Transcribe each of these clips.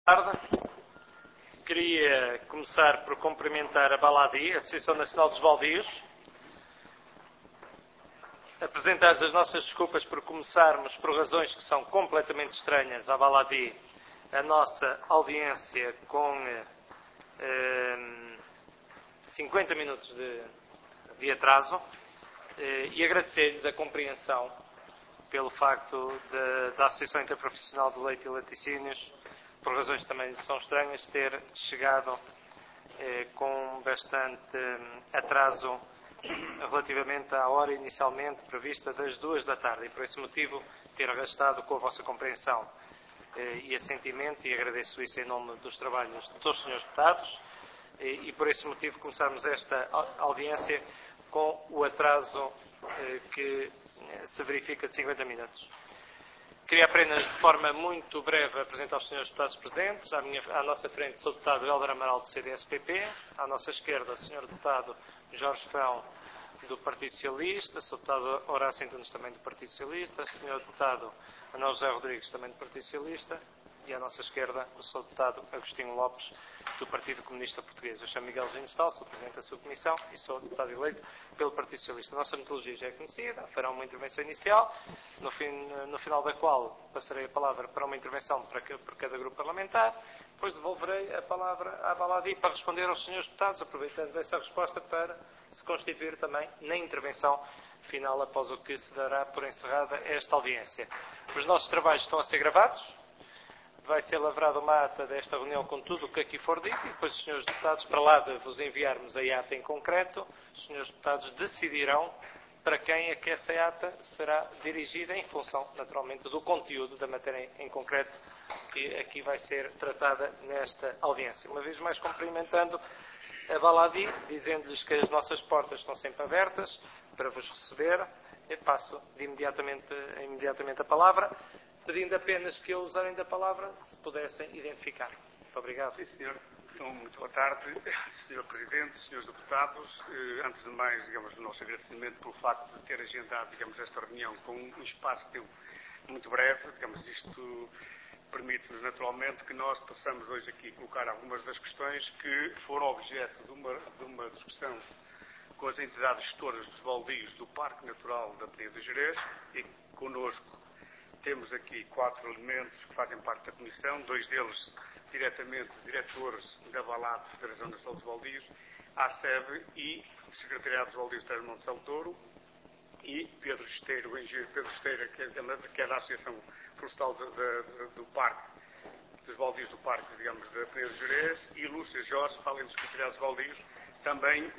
Boa tarde. Queria começar por cumprimentar a Baladi, a Associação Nacional dos Baldios. Apresentar as nossas desculpas por começarmos, por razões que são completamente estranhas à Baladi, a nossa audiência com 50 minutos de atraso, e agradecer-lhes a compreensão pelo facto da Associação Interprofissional de Leite e Laticínios, por razões que também são estranhas, ter chegado com bastante atraso relativamente à hora inicialmente prevista das 2 da tarde, e por esse motivo ter arrastado com a vossa compreensão e assentimento, e agradeço isso em nome dos trabalhos de todos os senhores deputados, e por esse motivo começamos esta audiência com o atraso que se verifica de 50 minutos. Queria apenas, de forma muito breve, apresentar os senhores deputados presentes. À nossa frente, o Sr. Deputado Hélder Amaral, do CDS-PP. À nossa esquerda, o Sr. Deputado Jorge Fão, do Partido Socialista. O Sr. Deputado Horácio Antunes, também do Partido Socialista. O Sr. Deputado Manuel José Rodrigues, também do Partido Socialista. E à nossa esquerda, o Sr. Deputado Agostinho Lopes, do Partido Comunista Português. Eu chamo Miguel Ginestal, sou Presidente da sua Comissão e sou deputado eleito pelo Partido Socialista. A nossa metodologia já é conhecida, fará uma intervenção inicial, no final da qual passarei a palavra para uma intervenção por cada grupo parlamentar, depois devolverei a palavra à Baladi para responder aos senhores deputados, aproveitando essa resposta para se constituir também na intervenção final, após o que se dará por encerrada esta audiência. Os nossos trabalhos estão a ser gravados. Vai ser lavrada uma ata desta reunião com tudo o que aqui for dito, e depois os senhores deputados, para lá de vos enviarmos a ata em concreto, os senhores deputados decidirão para quem é que essa ata será dirigida, em função, naturalmente, do conteúdo da matéria em concreto que aqui vai ser tratada nesta audiência. Uma vez mais, cumprimentando a Baladi, dizendo-lhes que as nossas portas estão sempre abertas para vos receber. Eu passo imediatamente a palavra, pedindo apenas que ao usarem da palavra se pudessem identificar. Muito obrigado. Sim, senhor. Então, muito boa tarde, senhor Presidente, senhores deputados. Antes de mais, o nosso agradecimento pelo facto de ter agendado, esta reunião com um espaço de tempo muito breve. Isto permite-nos, naturalmente, que nós possamos hoje aqui colocar algumas das questões que foram objeto de uma discussão com as entidades gestoras dos baldios do Parque Natural da Peneda de Gerês, e connosco temos aqui 4 elementos que fazem parte da Comissão, 2 deles diretamente diretores da BALAD, Federação Nacional dos Baldios, a ASEB e Secretariado dos Baldios de Trás-os-Montes de Touro, e Pedro Esteiro, o engenheiro Pedro Esteiro, que é da Associação Florestal do Parque, dos Baldios do Parque, da Peneda de Gerês, e Lúcia Jorge, além do Secretariado dos Baldios, também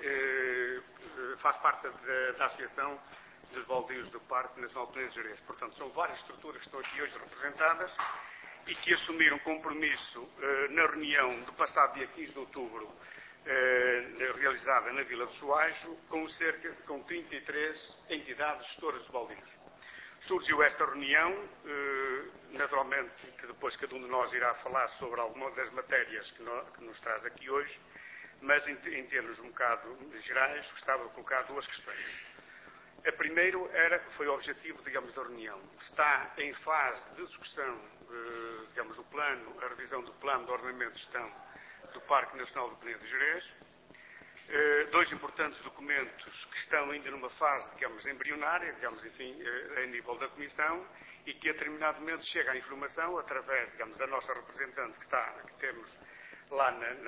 faz parte da Associação dos Baldios do Parque Nacional de Peneda de Gerês. Portanto, são várias estruturas que estão aqui hoje representadas e que assumiram compromisso na reunião do passado dia 15 de outubro, realizada na Vila do Soajo, com 33 entidades gestoras dos baldios. Surgiu esta reunião, naturalmente, que depois cada um de nós irá falar sobre alguma das matérias que nos traz aqui hoje, mas em termos um bocado gerais, gostava de colocar 2 questões. A primeira foi o objetivo, da reunião. Está em fase de discussão, o plano, a revisão do plano de ordenamento de gestão do Parque Nacional do Peneda de Gerês. 2 importantes documentos que estão ainda numa fase, embrionária, a nível da Comissão, e que a determinado momento chega à informação, através, da nossa representante que temos lá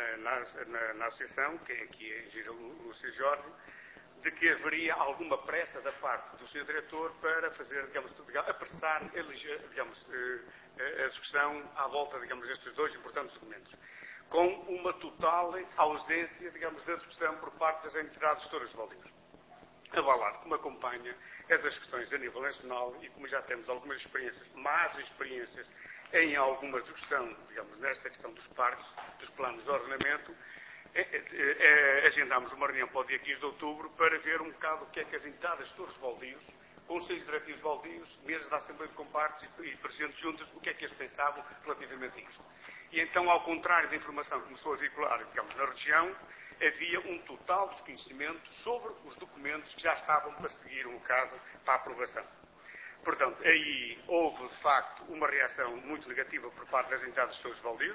na Associação, que é aqui a engenheira Lúcia Jorge, de que haveria alguma pressa da parte do Sr. Diretor para fazer, apressar a discussão à volta, destes 2 importantes documentos, com uma total ausência, da discussão por parte das entidades gestoras de baldios. A BALAD, como acompanha essas questões a nível nacional, e como já temos algumas experiências, más experiências, em alguma discussão, nesta questão dos parques, dos planos de ordenamento, agendámos uma reunião para o dia 15 de outubro para ver um bocado o que é que as entidades de todos os baldios, conselhos diretivos baldios, mesas da Assembleia de Compartes e presidentes juntas, o que é que eles pensavam relativamente a isto. E então, ao contrário da informação que começou a circular, na região, havia um total desconhecimento sobre os documentos que já estavam para seguir um bocado para a aprovação. Portanto, aí houve, de facto, uma reação muito negativa por parte das entidades de todos os baldios,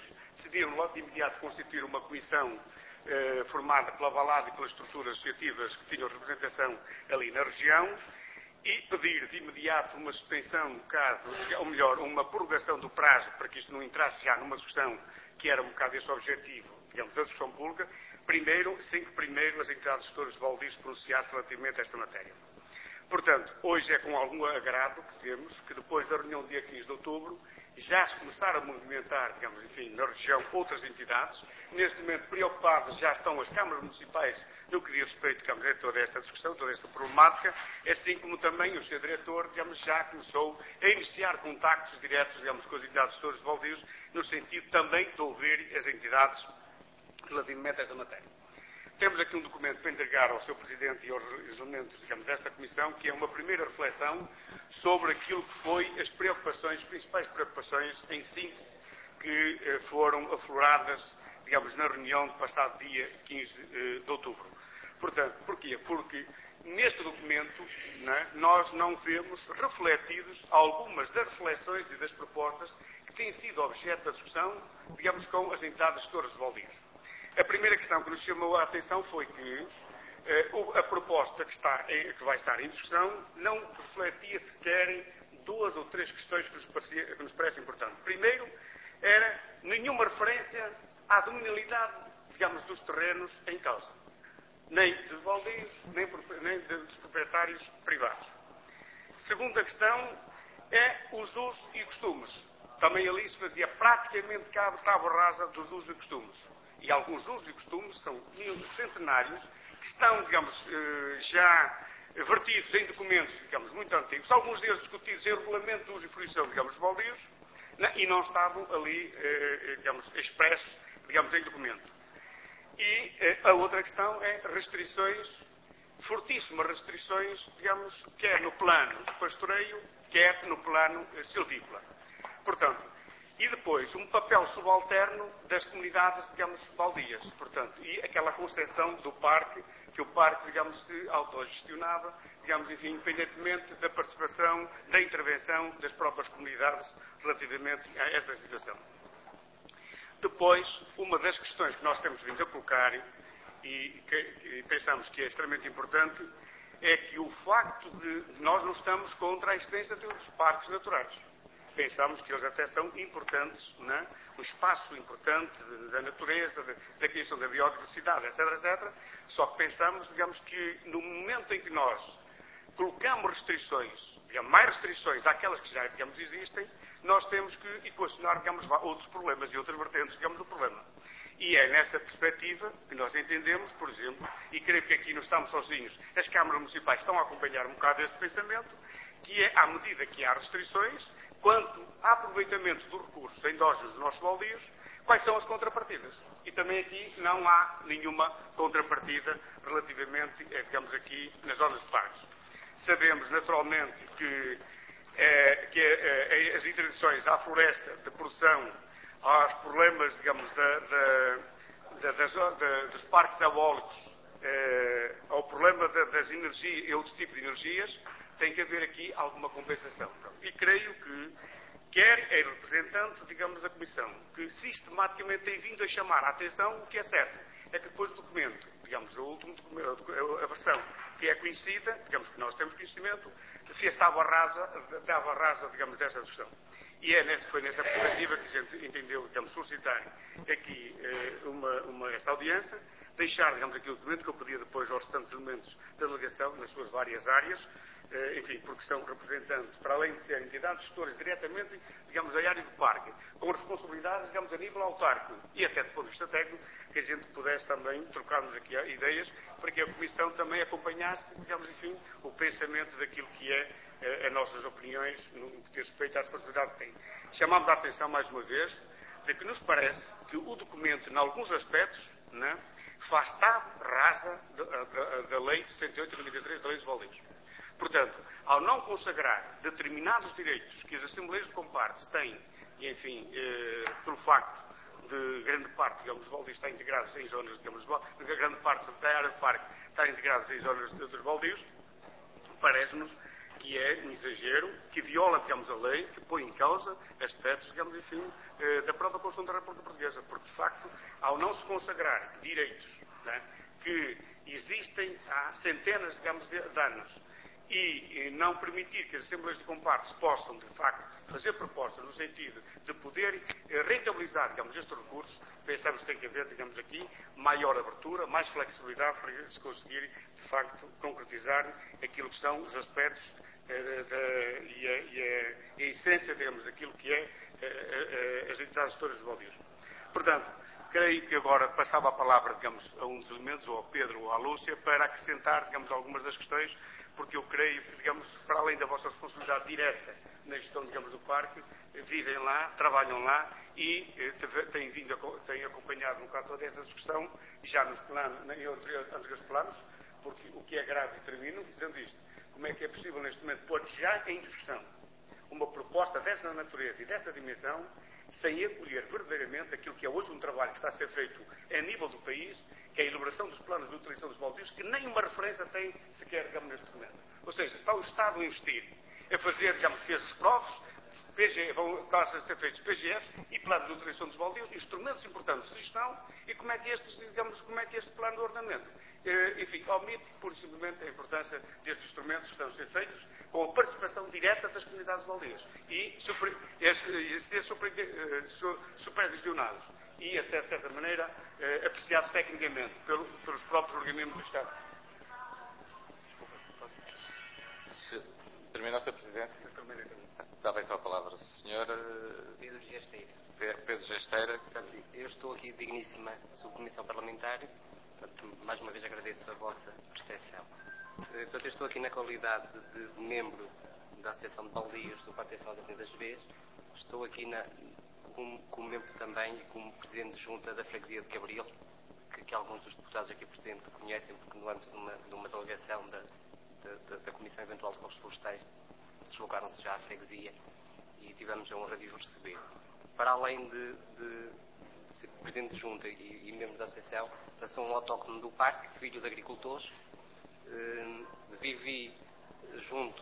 decidiram logo de imediato constituir uma comissão formada pela Valada e pelas estruturas associativas que tinham representação ali na região, e pedir de imediato uma suspensão, no caso, ou melhor, uma prorrogação do prazo, para que isto não entrasse já numa discussão que era um bocado esse objetivo, digamos, da discussão pública, sem que primeiro as entidades gestoras de Valdis se pronunciassem relativamente a esta matéria. Portanto, hoje é com algum agrado que temos que depois da reunião do dia 15 de outubro já se começaram a movimentar, digamos, enfim, na região outras entidades. Neste momento, preocupadas já estão as câmaras municipais no que diz respeito, digamos, a toda esta discussão, toda esta problemática, assim como também o Sr. Diretor, digamos, já começou a iniciar contactos diretos, digamos, com as entidades gestoras de Valdis, no sentido também de ouvir as entidades relativamente a esta matéria. Temos aqui um documento para entregar ao Sr. Presidente e aos elementos, digamos, desta Comissão, que é uma primeira reflexão sobre aquilo que foi as preocupações, as principais preocupações, em síntese, que foram afloradas, digamos, na reunião do passado dia 15 de outubro. Portanto, porquê? Porque neste documento, nós não vemos refletidos algumas das reflexões e das propostas que têm sido objeto da discussão, digamos, com as entidades gestoras de Valdis. A primeira questão que nos chamou a atenção foi que a proposta que vai estar em discussão não refletia sequer duas ou três questões que nos parecem importantes. Primeiro, era nenhuma referência à dominalidade, digamos, dos terrenos em causa. Nem dos baldios, nem dos proprietários privados. Segunda questão é os usos e costumes. Também ali se fazia praticamente tábua rasa dos usos e costumes. E alguns usos e costumes são centenários que estão, digamos, já vertidos em documentos, digamos, muito antigos, alguns deles discutidos em regulamento de uso e fruição, digamos, de baldios, e não estavam ali, digamos, expressos, digamos, em documento. E a outra questão é restrições, fortíssimas restrições, digamos, quer no plano de pastoreio, quer no plano silvícola. Portanto, e depois um papel subalterno das comunidades, digamos, baldias. Portanto, e aquela concepção do parque, que o parque, digamos, se autogestionava, digamos, enfim, independentemente da participação, da intervenção das próprias comunidades relativamente a esta situação. Depois, uma das questões que nós temos vindo a colocar e pensamos que é extremamente importante é que o facto de nós não estamos contra a existência dos parques naturais. Pensamos que eles até são importantes, um espaço importante da natureza, da criação da biodiversidade, etc., etc. Só que pensamos, digamos, que no momento em que nós colocamos restrições, digamos, mais restrições àquelas que já, digamos, existem, nós temos que equacionar, digamos, outros problemas e outras vertentes, digamos, do problema. E é nessa perspectiva que nós entendemos, por exemplo, e creio que aqui não estamos sozinhos, as câmaras municipais estão a acompanhar um bocado este pensamento, que é, à medida que há restrições, quanto ao aproveitamento dos recursos endógenos dos nossos baldios, quais são as contrapartidas. E também aqui não há nenhuma contrapartida relativamente, digamos aqui, nas zonas de parques. Sabemos, naturalmente, que as interdições à floresta de produção, aos problemas, digamos, dos parques eólicos, ao problema das energias e outro tipo de energias, tem que haver aqui alguma compensação. E creio que quer é representante, digamos, da Comissão, que sistematicamente tem vindo a chamar a atenção, o que é certo, é que depois do documento, digamos, o último documento, a versão que é conhecida, digamos que nós temos conhecimento, fez tábua rasa, digamos, dessa discussão. E foi nessa perspectiva que a gente entendeu, digamos, solicitar aqui esta audiência, deixar, digamos, aqui o documento que eu pedia depois aos restantes elementos da delegação, nas suas várias áreas, enfim, porque são representantes, para além de serem entidades gestoras diretamente, digamos, da área do parque, com responsabilidades, digamos, a nível autárquico e até do ponto de vista técnico, que a gente pudesse também trocarmos aqui ideias, para que a Comissão também acompanhasse, digamos, enfim, o pensamento daquilo que é as nossas opiniões no que diz respeito à responsabilidade que tem. Chamamos a atenção, mais uma vez, de que nos parece que o documento, em alguns aspectos, faz tábua rasa da Lei 68/93 da Lei dos Baldios. Portanto, ao não consagrar determinados direitos que as Assembleias de Compartes têm, e enfim, pelo facto de grande parte, digamos, dos baldios estar integrados em zonas, digamos, grande parte da área do parque está integrada em zonas dos baldios, parece-nos que é um exagero, que viola, digamos, a lei, que põe em causa aspectos, digamos, enfim, da própria Constituição da República Portuguesa, porque, de facto, ao não se consagrar direitos, né, que existem há centenas, digamos, de anos, e não permitir que as Assembleias de Compartes possam, de facto, fazer propostas no sentido de poder rentabilizar, digamos, estes recursos, pensamos que tem que haver, digamos aqui, maior abertura, mais flexibilidade para se conseguir, de facto, concretizar aquilo que são os aspectos e a essência, digamos, daquilo que é as entidades gestoras dos baldios. Portanto, creio que agora passava a palavra, digamos, a um dos elementos, ou ao Pedro ou à Lúcia, para acrescentar, digamos, algumas das questões, porque eu creio que, digamos, para além da vossa responsabilidade direta na gestão, digamos, do parque, vivem lá, trabalham lá e têm acompanhado um bocado toda esta discussão, já nos planos, em anteriores planos, porque o que é grave, e termino dizendo isto, como é que é possível neste momento pôr já em discussão uma proposta dessa natureza e dessa dimensão, sem acolher verdadeiramente aquilo que é hoje um trabalho que está a ser feito a nível do país, que é a elaboração dos planos de utilização dos baldios, que nem uma referência tem sequer, digamos, neste documento. Ou seja, está o Estado a investir, a fazer, digamos, esses PROVs, vão estar a ser feitos PGFs e planos de utilização dos baldios, instrumentos importantes de gestão, e como é que este plano de ordenamento, enfim, omite, pura e simplesmente, a importância destes instrumentos que estão a ser feitos com a participação direta das comunidades baldias e ser supervisionados e, até de certa maneira, apreciados tecnicamente pelos próprios organismos do Estado. Terminou, Sr. Presidente? Dava então a palavra ao Sr. Pedro Gesteira. Pedro Gesteira. Portanto, eu estou aqui digníssima subcomissão parlamentar. Portanto, mais uma vez agradeço a vossa percepção. Portanto, eu estou aqui na qualidade de membro da Associação de Baldios do Parque Nacional da Avenida das Vês. Estou aqui como membro também e como presidente de junta da freguesia de Cabril, que alguns dos deputados aqui presentes conhecem, porque no âmbito de uma delegação da Comissão Eventual de Recursos Florestais deslocaram-se já à freguesia e tivemos a honra de os receber. Para além de ser presidente de junta e membro da associação, sou um autóctono do parque, filho de agricultores, vivi junto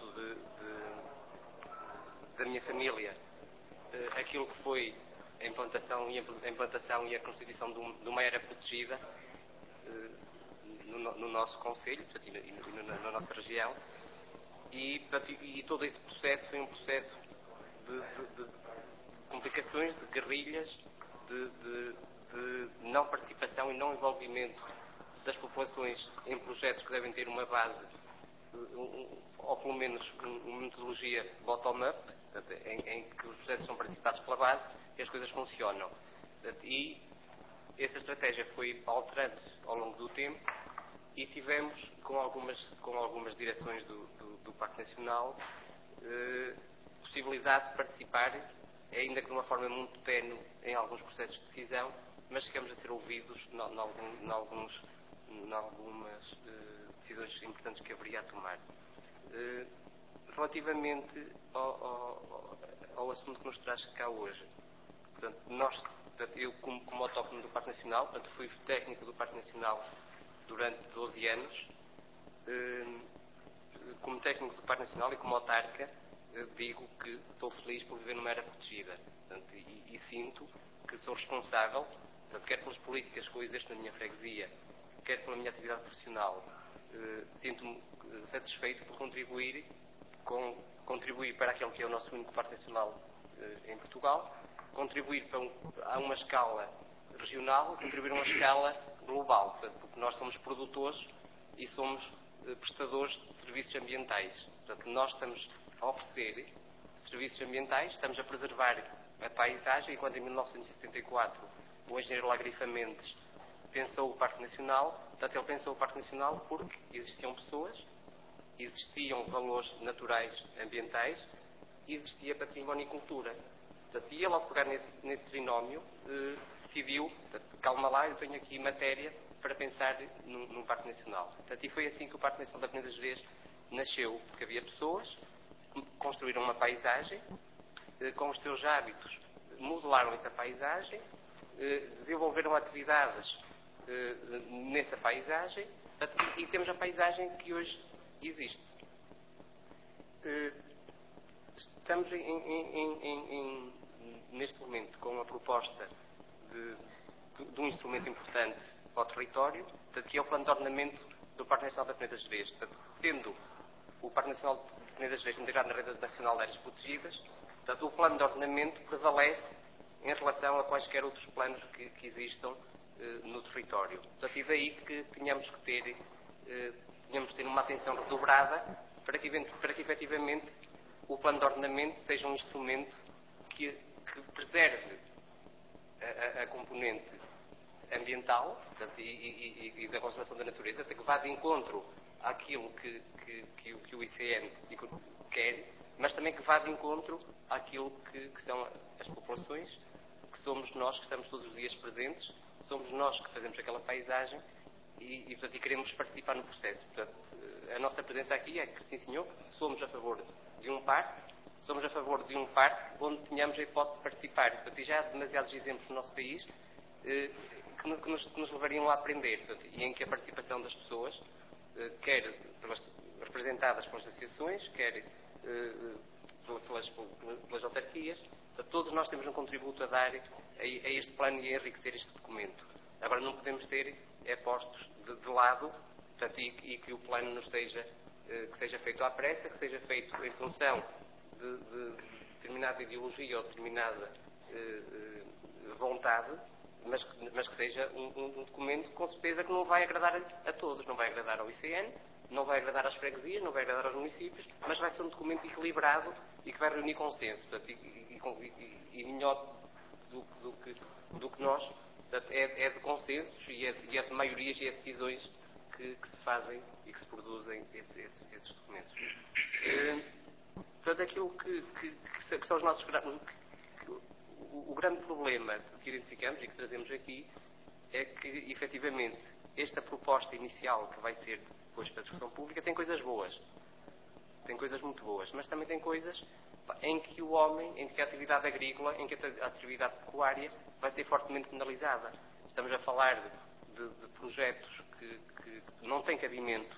da minha família aquilo que foi a implantação e a constituição de uma área protegida no nosso concelho e na nossa região, e todo esse processo foi um processo de complicações, de guerrilhas, de não participação e não envolvimento das populações em projetos que devem ter uma base, ou pelo menos uma metodologia bottom-up, em que os processos são participados pela base e as coisas funcionam. E essa estratégia foi alterando ao longo do tempo e tivemos, com algumas direções do Parque Nacional, possibilidade de participar, ainda que de uma forma muito ténue, em alguns processos de decisão, mas chegamos a ser ouvidos em algumas decisões importantes que haveria a tomar. Relativamente ao assunto que nos traz cá hoje, eu como autóctono do Parque Nacional, fui técnico do Parque Nacional durante 12 anos, como técnico do Parque Nacional e como autarca, digo que estou feliz por viver numa área protegida, e sinto que sou responsável, quer pelas políticas que eu exerço na minha freguesia, quer pela minha atividade profissional, sinto-me satisfeito por contribuir para aquele que é o nosso único Parque Nacional em Portugal, contribuir a uma escala regional, contribuir a uma escala global, porque nós somos produtores e somos prestadores de serviços ambientais. Portanto, nós estamos a oferecer serviços ambientais, estamos a preservar a paisagem, enquanto em 1974 o engenheiro Lagrifa Mendes pensou o Parque Nacional. Portanto, ele pensou o Parque Nacional porque existiam pessoas, existiam valores naturais ambientais e existia património e cultura. Portanto, e ele, ao pegar nesse trinómio, decidiu, calma lá, eu tenho aqui matéria para pensar num Parque Nacional. Portanto, e foi assim que o Parque Nacional da Avenida das Vês nasceu, porque havia pessoas que construíram uma paisagem, com os seus hábitos modelaram essa paisagem, desenvolveram atividades nessa paisagem, e temos a paisagem que hoje existe. Estamos neste momento com a proposta de um instrumento importante para o território, que é o Plano de Ordenamento do Parque Nacional da Peneda Gerês. Sendo o Parque Nacional da Peneda Gerês integrado na Rede Nacional de Áreas Protegidas, o Plano de Ordenamento prevalece em relação a quaisquer outros planos que existam no território. E daí que tenhamos que ter uma atenção redobrada para que efetivamente o Plano de Ordenamento seja um instrumento que preserve a componente ambiental, portanto, e da conservação da natureza, que vá de encontro àquilo que o ICN quer, mas também que vá de encontro àquilo que são as populações, que somos nós que estamos todos os dias presentes, somos nós que fazemos aquela paisagem e queremos participar no processo. Portanto, a nossa presença aqui é que, sim senhor, somos a favor de um parque, onde tenhamos a hipótese de participar. Portanto, e já há demasiados exemplos no nosso país que nos levariam a aprender, portanto, e em que a participação das pessoas, quer representadas pelas associações, quer pelas autarquias, portanto, todos nós temos um contributo a dar a este plano e a enriquecer este documento. Agora, não podemos ser postos de lado, portanto, e que o plano nos seja feito à pressa, que seja feito em função de determinada ideologia ou determinada vontade, mas que seja um documento com certeza que não vai agradar a todos, não vai agradar ao ICN, não vai agradar às freguesias, não vai agradar aos municípios, mas vai ser um documento equilibrado e que vai reunir consenso, portanto, e melhor do que nós, portanto, é de consensos e é de maiorias e é de decisões que se fazem e que se produzem esses documentos. Portanto, aquilo que são os nossos o grande problema que identificamos e que trazemos aqui é que, efetivamente, esta proposta inicial que vai ser depois para a discussão pública tem coisas boas, tem coisas muito boas, mas também tem coisas em que o homem, em que a atividade agrícola, em que a atividade pecuária vai ser fortemente penalizada. Estamos a falar de projetos que não têm cabimento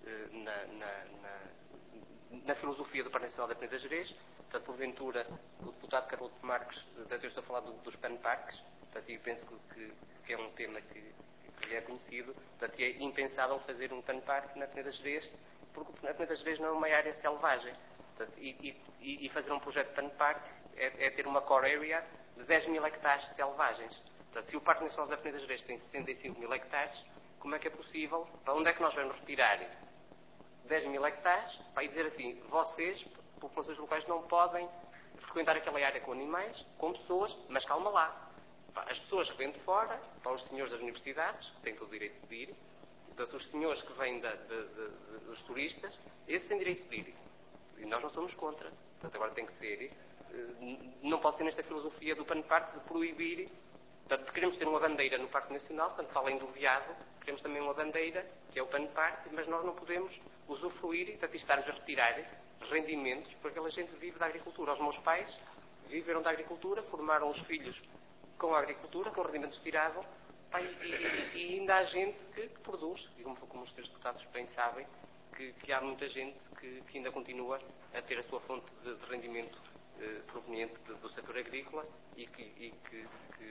na filosofia do Parque Nacional da Peneda Gerês. Portanto, porventura, o deputado Carlos Marques, eu estou a falar dos PAN-parques, portanto, eu penso que é um tema que lhe é conhecido, portanto, é impensável fazer um PAN-parque na Peneda Gerês, porque a Peneda Gerês não é uma área selvagem. Portanto, e fazer um projeto de PAN-parque é ter uma core area de 10 mil hectares selvagens. Portanto, se o Parque Nacional da Peneda Gerês tem 65 mil hectares, como é que é possível? Para onde é que nós vamos retirar 10 mil hectares e dizer assim, vocês, populações locais, não podem frequentar aquela área com animais, com pessoas, mas calma lá. As pessoas que vêm de fora, os senhores das universidades, que têm todo o direito de ir, portanto, os senhores que vêm dos turistas, esses têm direito de ir. E nós não somos contra. Portanto, agora tem que ser, não pode ser nesta filosofia do PAN-parque de proibir. Portanto, queremos ter uma bandeira no Parque Nacional, portanto, para além do veado, queremos também uma bandeira, que é o PAN-parque, mas nós não podemos usufruir e, portanto, estarmos a retirar rendimentos, porque aquela gente vive da agricultura. Os meus pais viveram da agricultura, formaram os filhos com a agricultura, com rendimentos tirados, e ainda há gente que produz, e como os senhores deputados bem sabem, que há muita gente que ainda continua a ter a sua fonte de rendimento proveniente do setor agrícola e que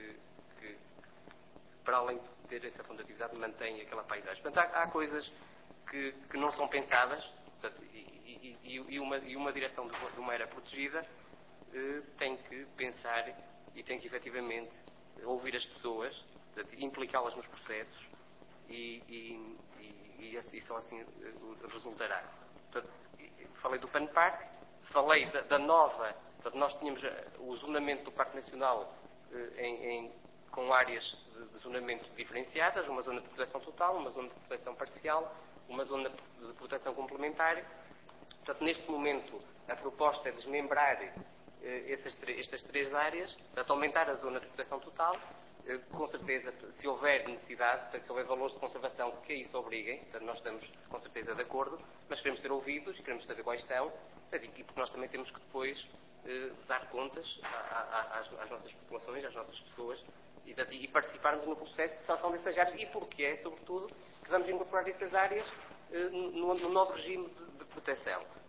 para além de ter essa fonte de atividade, mantém aquela paisagem. Portanto, há coisas que não são pensadas, portanto, e uma direção de uma área protegida tem que pensar e tem que efetivamente ouvir as pessoas, implicá-las nos processos e só assim resultará. Portanto, falei do PAN-parque, falei da nova, portanto, nós tínhamos o zonamento do Parque Nacional com áreas de zonamento diferenciadas, uma zona de proteção total, uma zona de proteção parcial, uma zona de proteção complementar. Portanto, neste momento, a proposta é desmembrar estas três áreas, portanto, aumentar a zona de proteção total. Com certeza, se houver necessidade, se houver valores de conservação que a isso obriguem, portanto, nós estamos com certeza de acordo, mas queremos ser ouvidos, queremos saber quais são, e porque nós também temos que depois dar contas às nossas populações, às nossas pessoas, e participarmos no processo de seleção dessas áreas, e porque é, sobretudo, que vamos incorporar essas áreas no novo regime de proteção.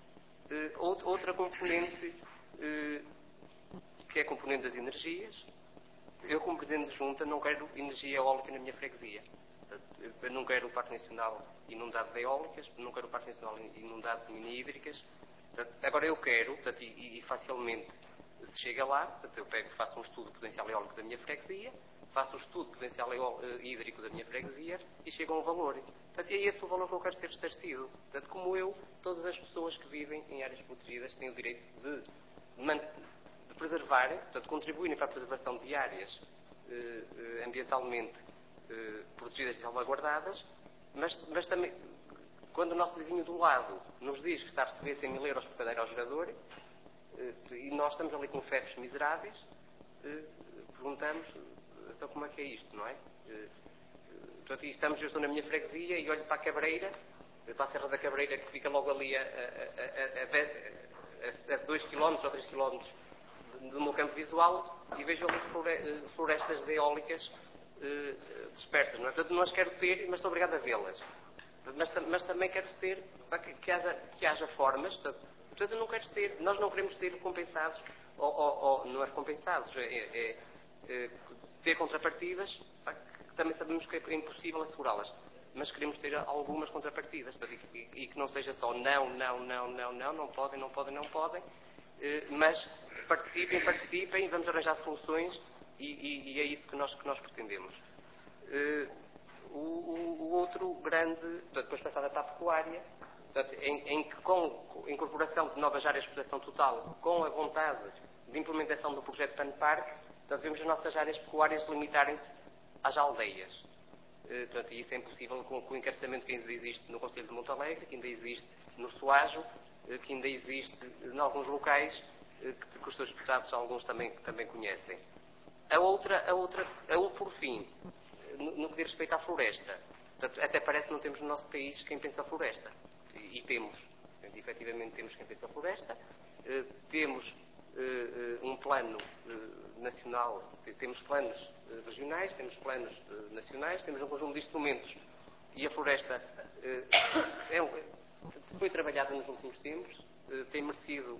Outra componente, que é a componente das energias. Eu, como Presidente de Junta, não quero energia eólica na minha freguesia. Eu não quero o Parque Nacional inundado de eólicas, não quero o Parque Nacional inundado de mini-hídricas. Agora eu quero, e facilmente se chega lá, eu faço um estudo de potencial eólico da minha freguesia, faço um estudo de potencial hídrico da minha freguesia e chego a um valor. Portanto, é esse o valor que eu quero ser estarrecido. Portanto, como eu, todas as pessoas que vivem em áreas protegidas têm o direito de preservarem, portanto, contribuírem para a preservação de áreas ambientalmente protegidas e salvaguardadas, mas também, quando o nosso vizinho do lado nos diz que está a receber 100 mil euros por cada aerogerador, e nós estamos ali com fefes miseráveis, perguntamos, então como é que é isto, não é? Portanto, eu estou na minha freguesia e olho para a Cabreira, para a Serra da Cabreira, que fica logo ali a 2 km ou 3 km do meu campo visual, e vejo ali florestas de eólicas dispersas, não é? Portanto, não as quero ter, mas estou obrigado a vê-las. Mas também quero ser, que haja formas, portanto, eu não quero ser, nós não queremos ser compensados, ou não é compensados, ter contrapartidas, que também sabemos que é impossível assegurá-las, mas queremos ter algumas contrapartidas, e que não seja só não podem, mas participem, vamos arranjar soluções, e é isso que nós pretendemos. O outro grande, depois passada para a pecuária, em que com a incorporação de novas áreas de exploração total, com a vontade de implementação do projeto PAN-Parque, vemos as nossas áreas pecuárias limitarem-se às aldeias. E isso é impossível com o encareçamento que ainda existe no Concelho de Montalegre, que ainda existe no Soajo, que ainda existe em alguns locais, que os seus deputados, alguns também conhecem. Por fim, no que diz respeito à floresta, até parece que não temos no nosso país quem pensa a floresta. E temos. Efetivamente temos quem pensa a floresta. Temos um plano nacional, temos planos regionais, temos planos nacionais, temos um conjunto de instrumentos. E a floresta foi trabalhada nos últimos tempos, tem merecido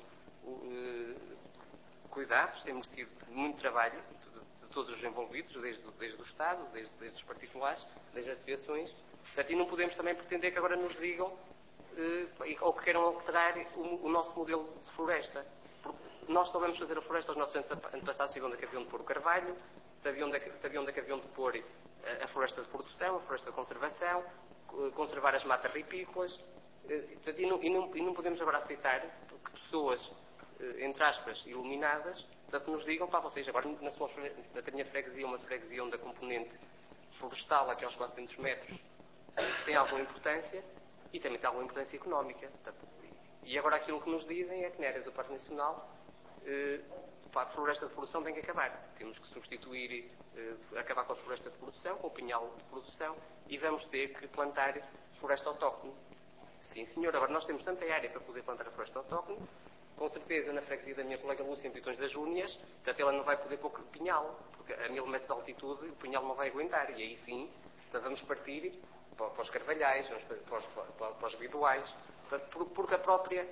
cuidados, tem merecido muito trabalho de todos os envolvidos, desde o Estado, desde os particulares, desde as associações. E não podemos também pretender que agora nos digam ou que queiram alterar o nosso modelo de floresta. Porque nós soubemos fazer a floresta, os nossos antepassados sabiam onde é que haviam de pôr o carvalho, sabiam onde é que haviam de pôr a floresta de produção, a floresta de conservação, conservar as matas ripícolas. E não podemos agora aceitar que pessoas, entre aspas, iluminadas, nos digam, vocês agora na minha freguesia, uma freguesia onde a componente florestal, aqueles 400 metros, tem alguma importância e também tem alguma importância económica. E agora aquilo que nos dizem é que na área do Parque Nacional a floresta de produção tem que acabar. Temos que substituir, acabar com a floresta de produção, com o pinhal de produção, e vamos ter que plantar floresta autóctone. Sim, senhor, agora nós temos tanta área para poder plantar a floresta autóctone, com certeza na freguesia da minha colega Lúcia em Pitões das Júnias, portanto ela não vai poder pôr pinhal, porque a 1000 metros de altitude o pinhal não vai aguentar, e aí sim, vamos partir para os carvalhais, para os residuais, porque a própria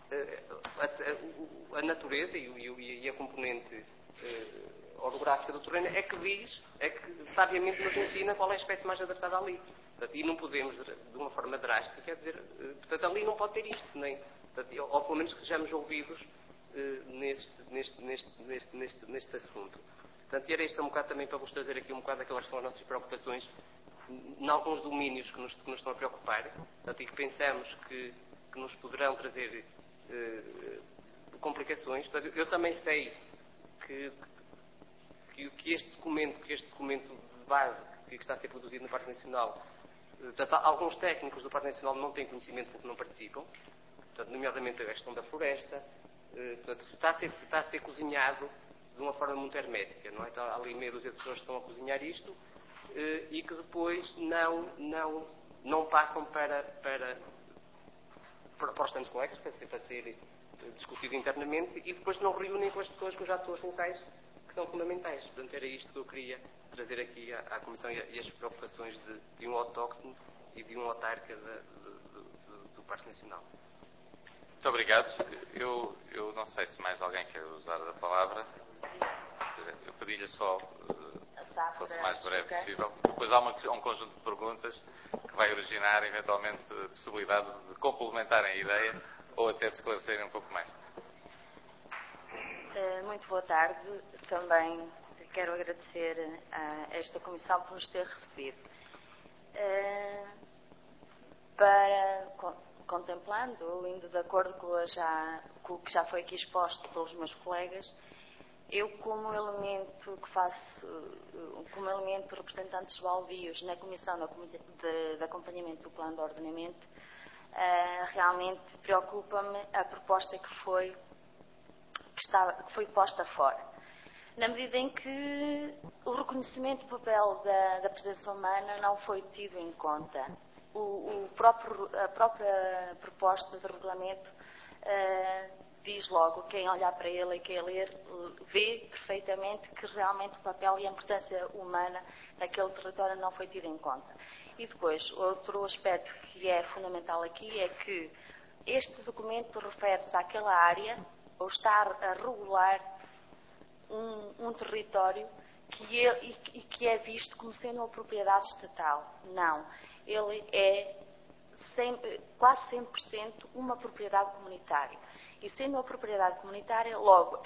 a natureza e a componente orográfica do terreno é que sabiamente nos ensina qual é a espécie mais adaptada ali. E não podemos, de uma forma drástica, quer dizer, ali não pode ter isto, nem, ou pelo menos que sejamos ouvidos neste assunto. Portanto, era isto um bocado também para vos trazer aqui um bocado aquelas que são as nossas preocupações, em alguns domínios que nos estão a preocupar, e que pensamos que nos poderão trazer complicações. Portanto, eu também sei que este documento de base que está a ser produzido no Parque Nacional, alguns técnicos do Parque Nacional não têm conhecimento porque não participam, nomeadamente a questão da floresta, está a ser cozinhado de uma forma muito hermética, não é? Está ali meia dúzia de pessoas que estão a cozinhar isto e que depois não passam para os restantes colegas, para ser discutido internamente, e depois não reúnem com as pessoas, com os atores locais que são fundamentais. Portanto, era isto que eu queria trazer aqui à Comissão e as preocupações de um autóctone e de um autarca do Parque Nacional. Muito obrigado. Eu não sei se mais alguém quer usar a palavra. Eu pedi-lhe só que fosse o mais breve possível. Depois há um conjunto de perguntas que vai originar, eventualmente, a possibilidade de complementarem a ideia ou até de esclarecerem um pouco mais. Muito boa tarde. Também quero agradecer a esta comissão por nos ter recebido. Contemplando, indo de acordo com o que já foi aqui exposto pelos meus colegas, eu, como elemento representante dos baldios na Comissão de Acompanhamento do Plano de Ordenamento, realmente preocupa-me a proposta que foi posta fora. Na medida em que o reconhecimento do papel da presença humana não foi tido em conta. A própria proposta de regulamento diz logo, quem olhar para ele e quem ler, vê perfeitamente que realmente o papel e a importância humana naquele território não foi tido em conta. E depois, outro aspecto que é fundamental aqui é que este documento refere-se àquela área, ou está a regular um território que é visto como sendo uma propriedade estatal. Não. Ele é quase 100% uma propriedade comunitária. E sendo uma propriedade comunitária, logo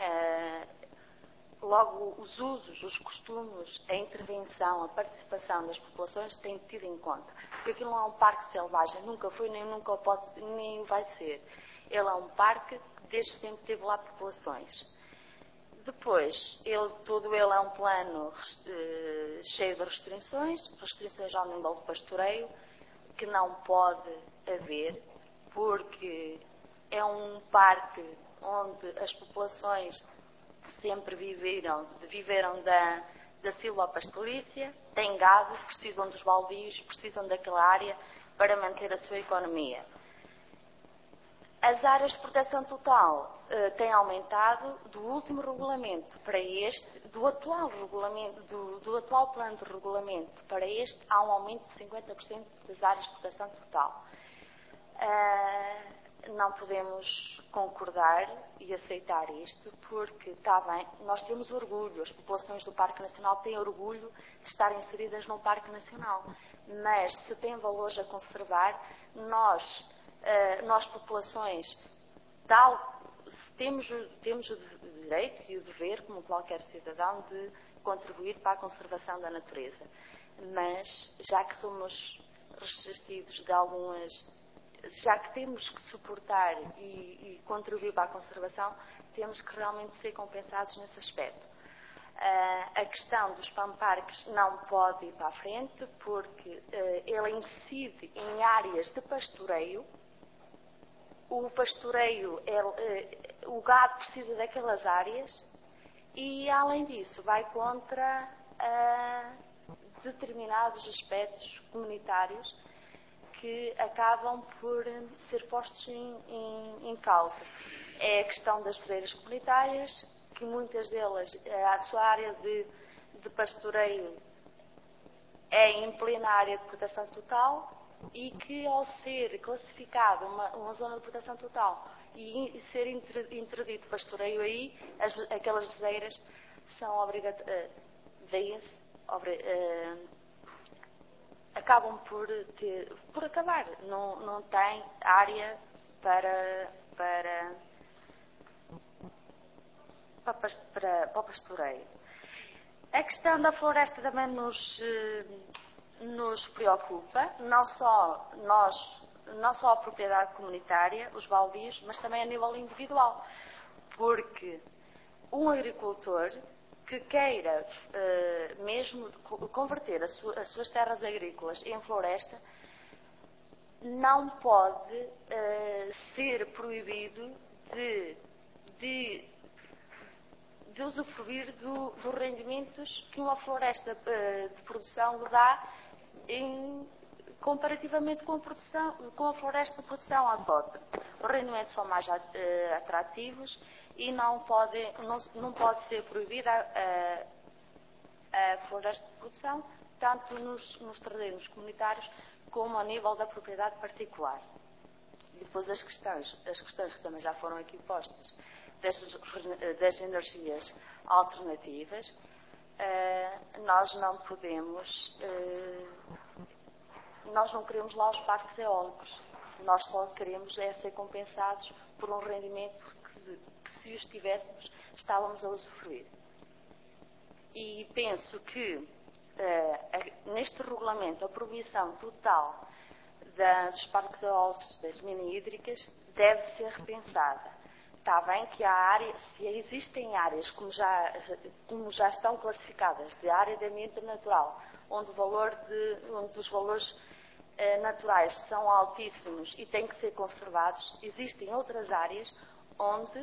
os usos, os costumes, a intervenção, a participação das populações têm tido em conta. Porque aquilo não é um parque selvagem, nunca foi, nem nunca pode, nem vai ser. Ele é um parque que desde sempre teve lá populações. Depois, todo ele é um plano cheio de restrições ao nível de pastoreio, que não pode haver, porque é um parque onde as populações sempre viveram da silvopastoriça, têm gado, precisam dos baldios, precisam daquela área para manter a sua economia. As áreas de proteção total têm aumentado do último regulamento para este, do atual regulamento, do atual plano de regulamento para este, há um aumento de 50% das áreas de proteção total. Não podemos concordar e aceitar isto, porque está bem, nós temos orgulho, as populações do Parque Nacional têm orgulho de estar inseridas num Parque Nacional, mas se tem valores a conservar, nós populações, temos o direito e o dever, como qualquer cidadão, de contribuir para a conservação da natureza. Mas, já que somos ressarcidos de já que temos que suportar e contribuir para a conservação, temos que realmente ser compensados nesse aspecto. A questão dos PAM-parques não pode ir para a frente, porque ele incide em áreas de pastoreio. O pastoreio, o gado precisa daquelas áreas e, além disso, vai contra determinados aspectos comunitários que acabam por ser postos em causa. É a questão das vedeiras comunitárias, que muitas delas, a sua área de pastoreio é em plena área de proteção total, e que, ao ser classificada uma zona de proteção total e ser interdito pastoreio aí, aquelas vedeiras são acabam por acabar. Não tem área para o pastoreio. A questão da floresta também nos preocupa, não só a propriedade comunitária, os baldios, mas também a nível individual, porque um agricultor que queira mesmo converter as suas terras agrícolas em floresta, não pode ser proibido de usufruir dos rendimentos que uma floresta de produção lhe dá comparativamente com a floresta de produção autóctone. Os rendimentos são mais atrativos e não pode ser proibida a floresta de produção, tanto nos terrenos comunitários como a nível da propriedade particular. E depois as questões que também já foram aqui postas, das energias alternativas, nós não podemos, nós não queremos lá os parques eólicos, nós só queremos ser compensados por um rendimento que se os tivéssemos, estávamos a usufruir. E penso que neste regulamento a proibição total dos parques eólicos, das mini-hídricas, deve ser repensada. Está bem que há áreas, se existem áreas como já estão classificadas de área de ambiente natural, onde os valores naturais são altíssimos e têm que ser conservados, existem outras áreas onde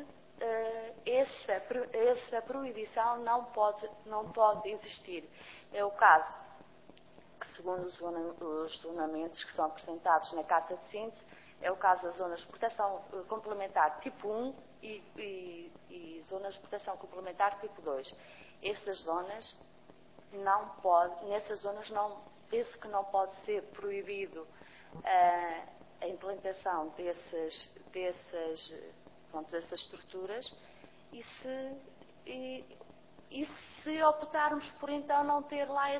essa proibição não pode existir. É o caso que, segundo os zonamentos que são apresentados na Carta de Síntese, é o caso das zonas de proteção complementar tipo 1 e zonas de proteção complementar tipo 2. Essas zonas nessas zonas penso que não pode ser proibido a implantação dessas estruturas e se optarmos por então não ter lá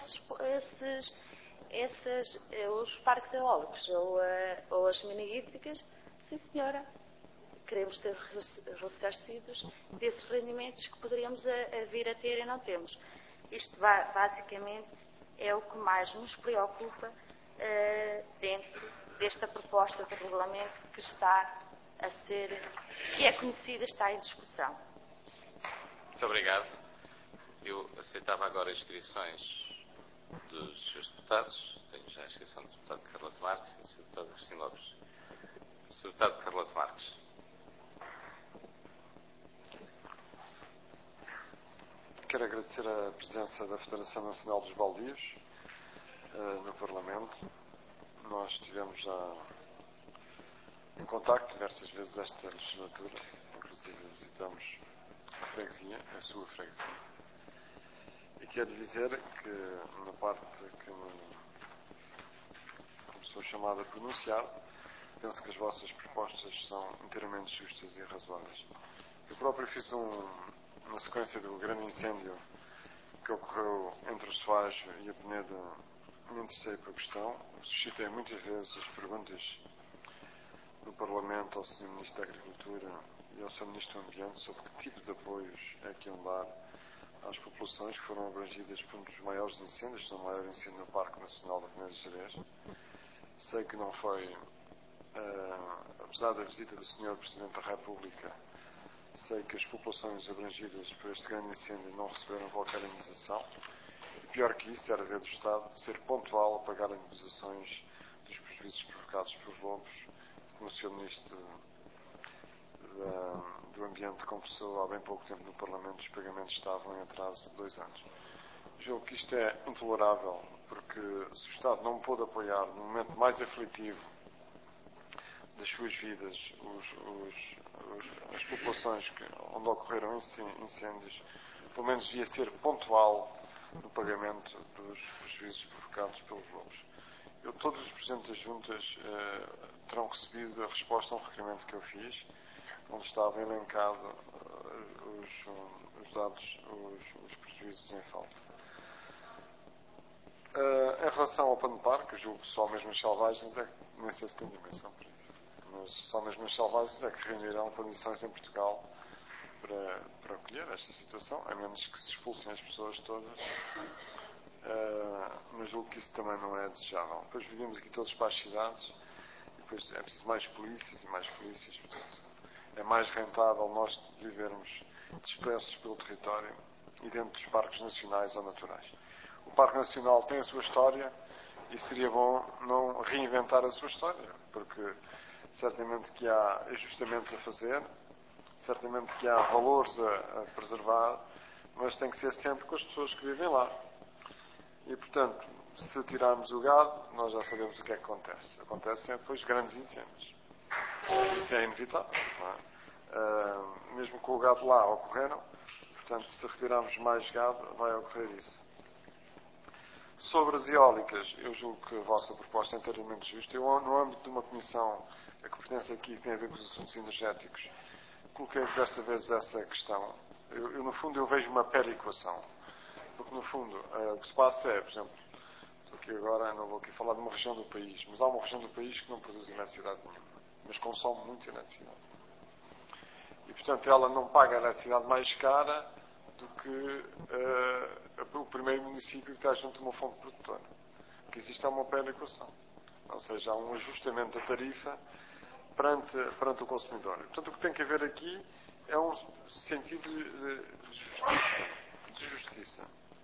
os parques eólicos ou as mini-hídricas, sim senhora, queremos ser ressarcidos desses rendimentos que poderíamos vir a ter e não temos. Isto basicamente é o que mais nos preocupa dentro desta proposta de regulamento que é conhecida, está em discussão. Muito obrigado. Eu aceitava agora inscrições dos seus deputados. Tenho já a inscrição do deputado Carlos Marques e do Sr. deputado Agostinho Lopes. Sr. deputado Carlos Marques. Quero agradecer a presença da Federação Nacional dos Baldios no Parlamento. Nós estivemos já em contacto diversas vezes esta legislatura, inclusive visitamos a freguesia, a sua freguesia. E quero dizer que na parte que sou chamado a pronunciar, penso que as vossas propostas são inteiramente justas e razoáveis. Eu próprio fiz na sequência do grande incêndio que ocorreu entre o Soares e a Peneda, me interessei pela questão, suscitei muitas vezes as perguntas no Parlamento ao Sr. Ministro da Agricultura e ao Sr. Ministro do Ambiente sobre que tipo de apoios é que iam dar às populações que foram abrangidas por um dos maiores incêndios, o maior incêndio no Parque Nacional da Peneda de Gerês. Sei que não foi, apesar da visita do Sr. Presidente da República, sei que as populações abrangidas por este grande incêndio não receberam qualquer indenização. E pior que isso, era ver do Estado ser pontual a pagar indenizações dos prejuízos provocados por lobos, como o Sr. Ministro do Ambiente confessou há bem pouco tempo no Parlamento, os pagamentos estavam em atraso de 2 anos. Julgo que isto é intolerável, porque se o Estado não pôde apoiar no momento mais aflitivo das suas vidas as populações onde ocorreram incêndios, pelo menos devia ser pontual no pagamento dos prejuízos provocados pelos lobos. Todos os presidentes das juntas terão recebido a resposta a um requerimento que eu fiz, onde estava elencado os dados, os prejuízos em falta. Em relação ao Pano Parque, eu julgo que só mesmo as selvagens nem sei se tem dimensão para isso, mas só mesmo as selvagens é que reunirão condições em Portugal para acolher esta situação, a menos que se expulsem as pessoas todas, mas julgo que isso também não é desejável. Depois vivemos aqui todos para as cidades e depois é preciso mais polícias, portanto é mais rentável nós vivermos dispersos pelo território e dentro dos parques nacionais ou naturais. O Parque Nacional tem a sua história e seria bom não reinventar a sua história, porque certamente que há ajustamentos a fazer, certamente que há valores a preservar, mas tem que ser sempre com as pessoas que vivem lá. E, portanto, se tirarmos o gado, nós já sabemos o que é que acontece. Acontecem depois grandes incêndios. Isso é inevitável, não é? Mesmo com o gado lá ocorreram, portanto, se retirarmos mais gado, vai ocorrer isso. Sobre as eólicas, eu julgo que a vossa proposta é inteiramente justa. Eu, no âmbito de uma comissão a que pertence aqui, que tem a ver com os assuntos energéticos, coloquei desta vez essa questão. No fundo, eu vejo uma perequação. Porque, no fundo, o que se passa é, por exemplo, aqui agora não vou aqui falar de uma região do país, mas há uma região do país que não produz eletricidade nenhuma, mas consome muita eletricidade. E, portanto, ela não paga a eletricidade mais cara do que o primeiro município que está junto de uma fonte produtora. O que existe é uma perequação. Ou seja, há um ajustamento da tarifa perante o consumidor. Portanto, o que tem que haver aqui é um sentido de justiça.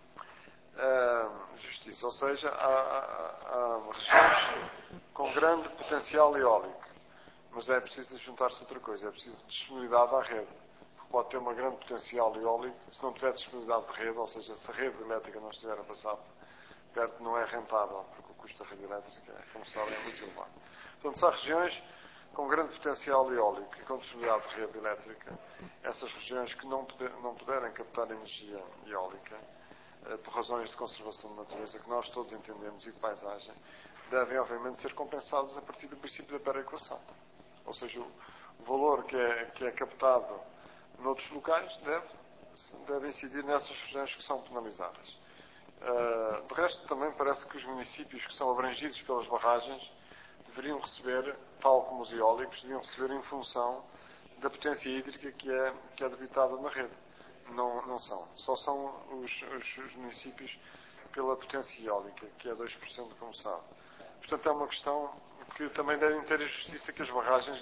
Ou seja, há regiões com grande potencial eólico, mas é preciso juntar-se outra coisa, é preciso disponibilidade à rede. Porque pode ter uma grande potencial eólico, se não tiver disponibilidade de rede, ou seja, se a rede elétrica não estiver a passar perto, não é rentável, porque o custo da rede elétrica, como sabem, é muito elevado. Portanto, se há regiões com grande potencial eólico e com disponibilidade de rede elétrica, essas regiões que não puderem captar energia eólica, por razões de conservação da natureza, que nós todos entendemos, e de paisagem, devem, obviamente, ser compensadas a partir do princípio da perequação. Ou seja, o valor que é captado noutros locais deve incidir nessas regiões que são penalizadas. De resto, também parece que os municípios que são abrangidos pelas barragens deveriam receber, tal como os eólicos, deveriam receber em função da potência hídrica que é debitada na rede. Não são. Só são os municípios pela potência eólica, que é 2%, como sabe. Portanto, é uma questão que também devem ter a justiça que as barragens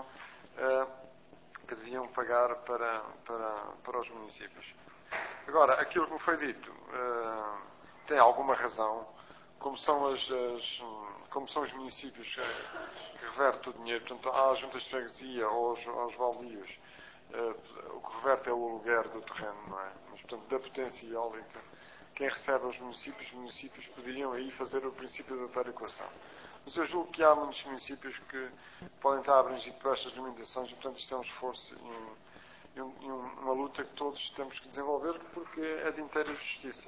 deviam pagar para os municípios. Agora, aquilo que me foi dito tem alguma razão, como são os municípios que revertem o dinheiro, portanto, às juntas de freguesia ou aos baldios, o que reverte é o aluguer do terreno, não é? Mas, portanto, da potência eólica, quem recebe os municípios poderiam aí fazer o princípio da perequação. Mas eu julgo que há muitos municípios que podem estar abrangidos por estas limitações e, portanto, isto é um esforço e uma luta que todos temos que desenvolver porque é de inteira justiça.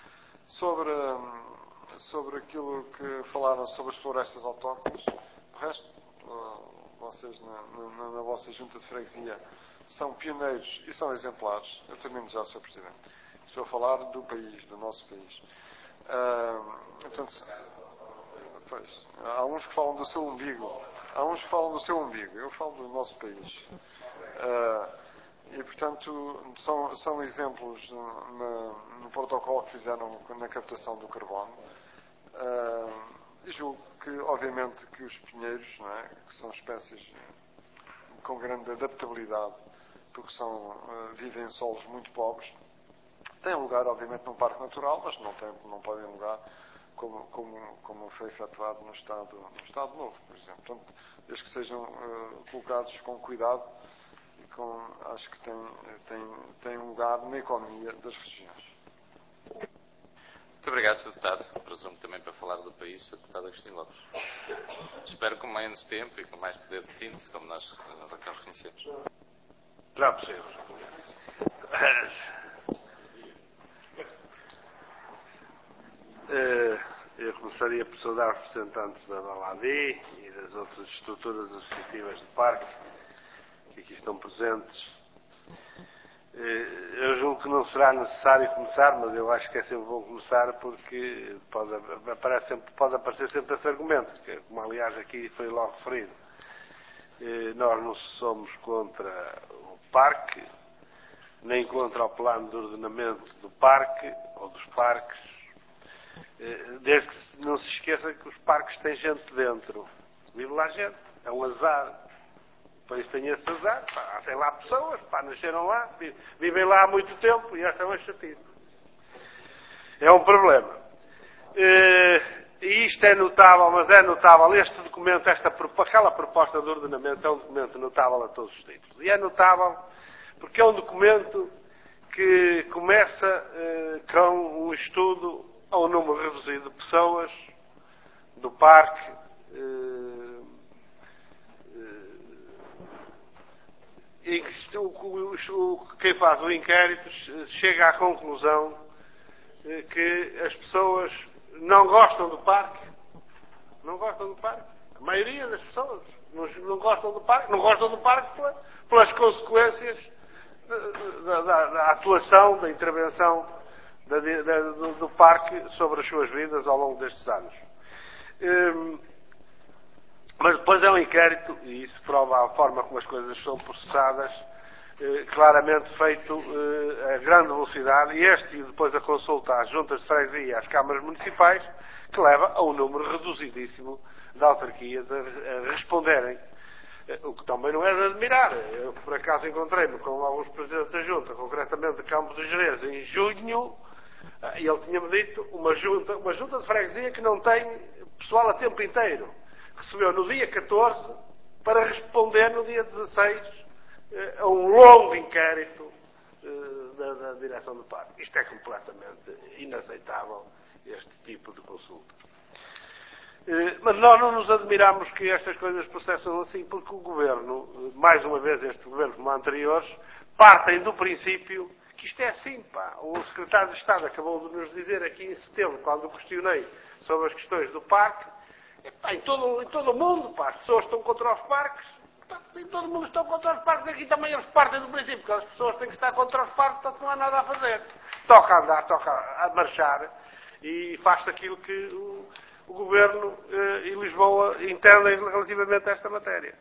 Sobre aquilo que falaram sobre as florestas autóctones, o resto, vocês na vossa junta de freguesia são pioneiros e são exemplares. Eu termino já, Sr. Presidente. Estou a falar do país, do nosso país. Portanto, pois, há uns que falam do seu umbigo. Eu falo do nosso país. E, portanto, são exemplos no protocolo que fizeram na captação do carbono. E julgo que, obviamente, que os pinheiros, não é, que são espécies com grande adaptabilidade, porque vivem em solos muito pobres, têm lugar, obviamente, num parque natural, mas não podem lugar como foi efetuado no Estado Novo, por exemplo. Portanto, desde que sejam colocados com cuidado e acho que tem lugar na economia das regiões. Muito obrigado, Sr. Deputado. Presumo também para falar do país, Sr. Deputado Agostinho Lopes. Espero com menos tempo e com mais poder de síntese, como nós reconhecemos. Já percebo. Eu começaria por saudar os representantes da Baladi e das outras estruturas associativas do parque que aqui estão presentes. Eu julgo que não será necessário começar, mas eu acho que é sempre bom começar porque pode aparecer sempre esse argumento, que, como aliás aqui foi logo referido. Nós não somos contra o parque, nem contra o plano de ordenamento do parque ou dos parques, desde que não se esqueça que os parques têm gente dentro. Vive lá gente, é um azar. Depois tem esse azar, tem lá pessoas, nasceram lá, vivem lá há muito tempo e essa é uma chatice. É um problema. E isto é notável, mas é notável, este documento, aquela proposta de ordenamento é um documento notável a todos os títulos. E é notável porque é um documento que começa com um estudo a um número reduzido de pessoas do parque, e quem faz o inquérito chega à conclusão que as pessoas não gostam do parque. Não gostam do parque. A maioria das pessoas não gostam do parque. Não gostam do parque pelas consequências da atuação, da intervenção do parque sobre as suas vidas ao longo destes anos. Mas depois é um inquérito, e isso prova a forma como as coisas são processadas, claramente feito a grande velocidade, e depois a consulta às juntas de freguesia e às câmaras municipais, que leva a um número reduzidíssimo de autarquias a responderem. O que também não é de admirar. Eu, por acaso, encontrei-me com alguns presidentes da junta, concretamente de Campos de Gerês, em junho, e ele tinha-me dito uma junta de freguesia que não tem pessoal a tempo inteiro. Recebeu no dia 14 para responder no dia 16 a um longo inquérito da direção do parque. Isto é completamente inaceitável, este tipo de consulta. Mas nós não nos admiramos que estas coisas processam assim, porque o Governo, mais uma vez este Governo como anteriores, partem do princípio que isto é assim, pá. O Secretário de Estado acabou de nos dizer aqui em setembro, quando o questionei sobre as questões do parque, em todo o mundo, pá, as pessoas estão contra os parques, em todo o mundo estão contra os parques, aqui também eles partem do princípio que as pessoas têm que estar contra os parques, portanto não há nada a fazer. Toca a andar, toca a marchar, e faz-se aquilo que o Governo e Lisboa entendem relativamente a esta matéria.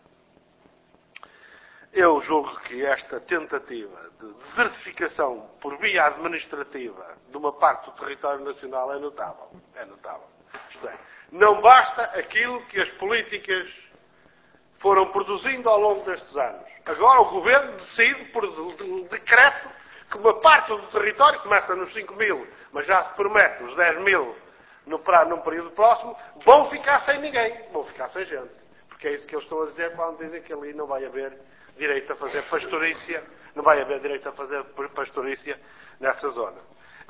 Eu julgo que esta tentativa de desertificação por via administrativa de uma parte do território nacional é notável. É notável. Isto é, não basta aquilo que as políticas foram produzindo ao longo destes anos. Agora o Governo decide, por decreto, que uma parte do território, começa nos 5.000, mas já se promete os 10.000 num período próximo, vão ficar sem ninguém, vão ficar sem gente. Porque é isso que eles estão a dizer quando dizem que ali não vai haver direito a fazer pastorícia, não vai haver direito a fazer pastorícia nessa zona.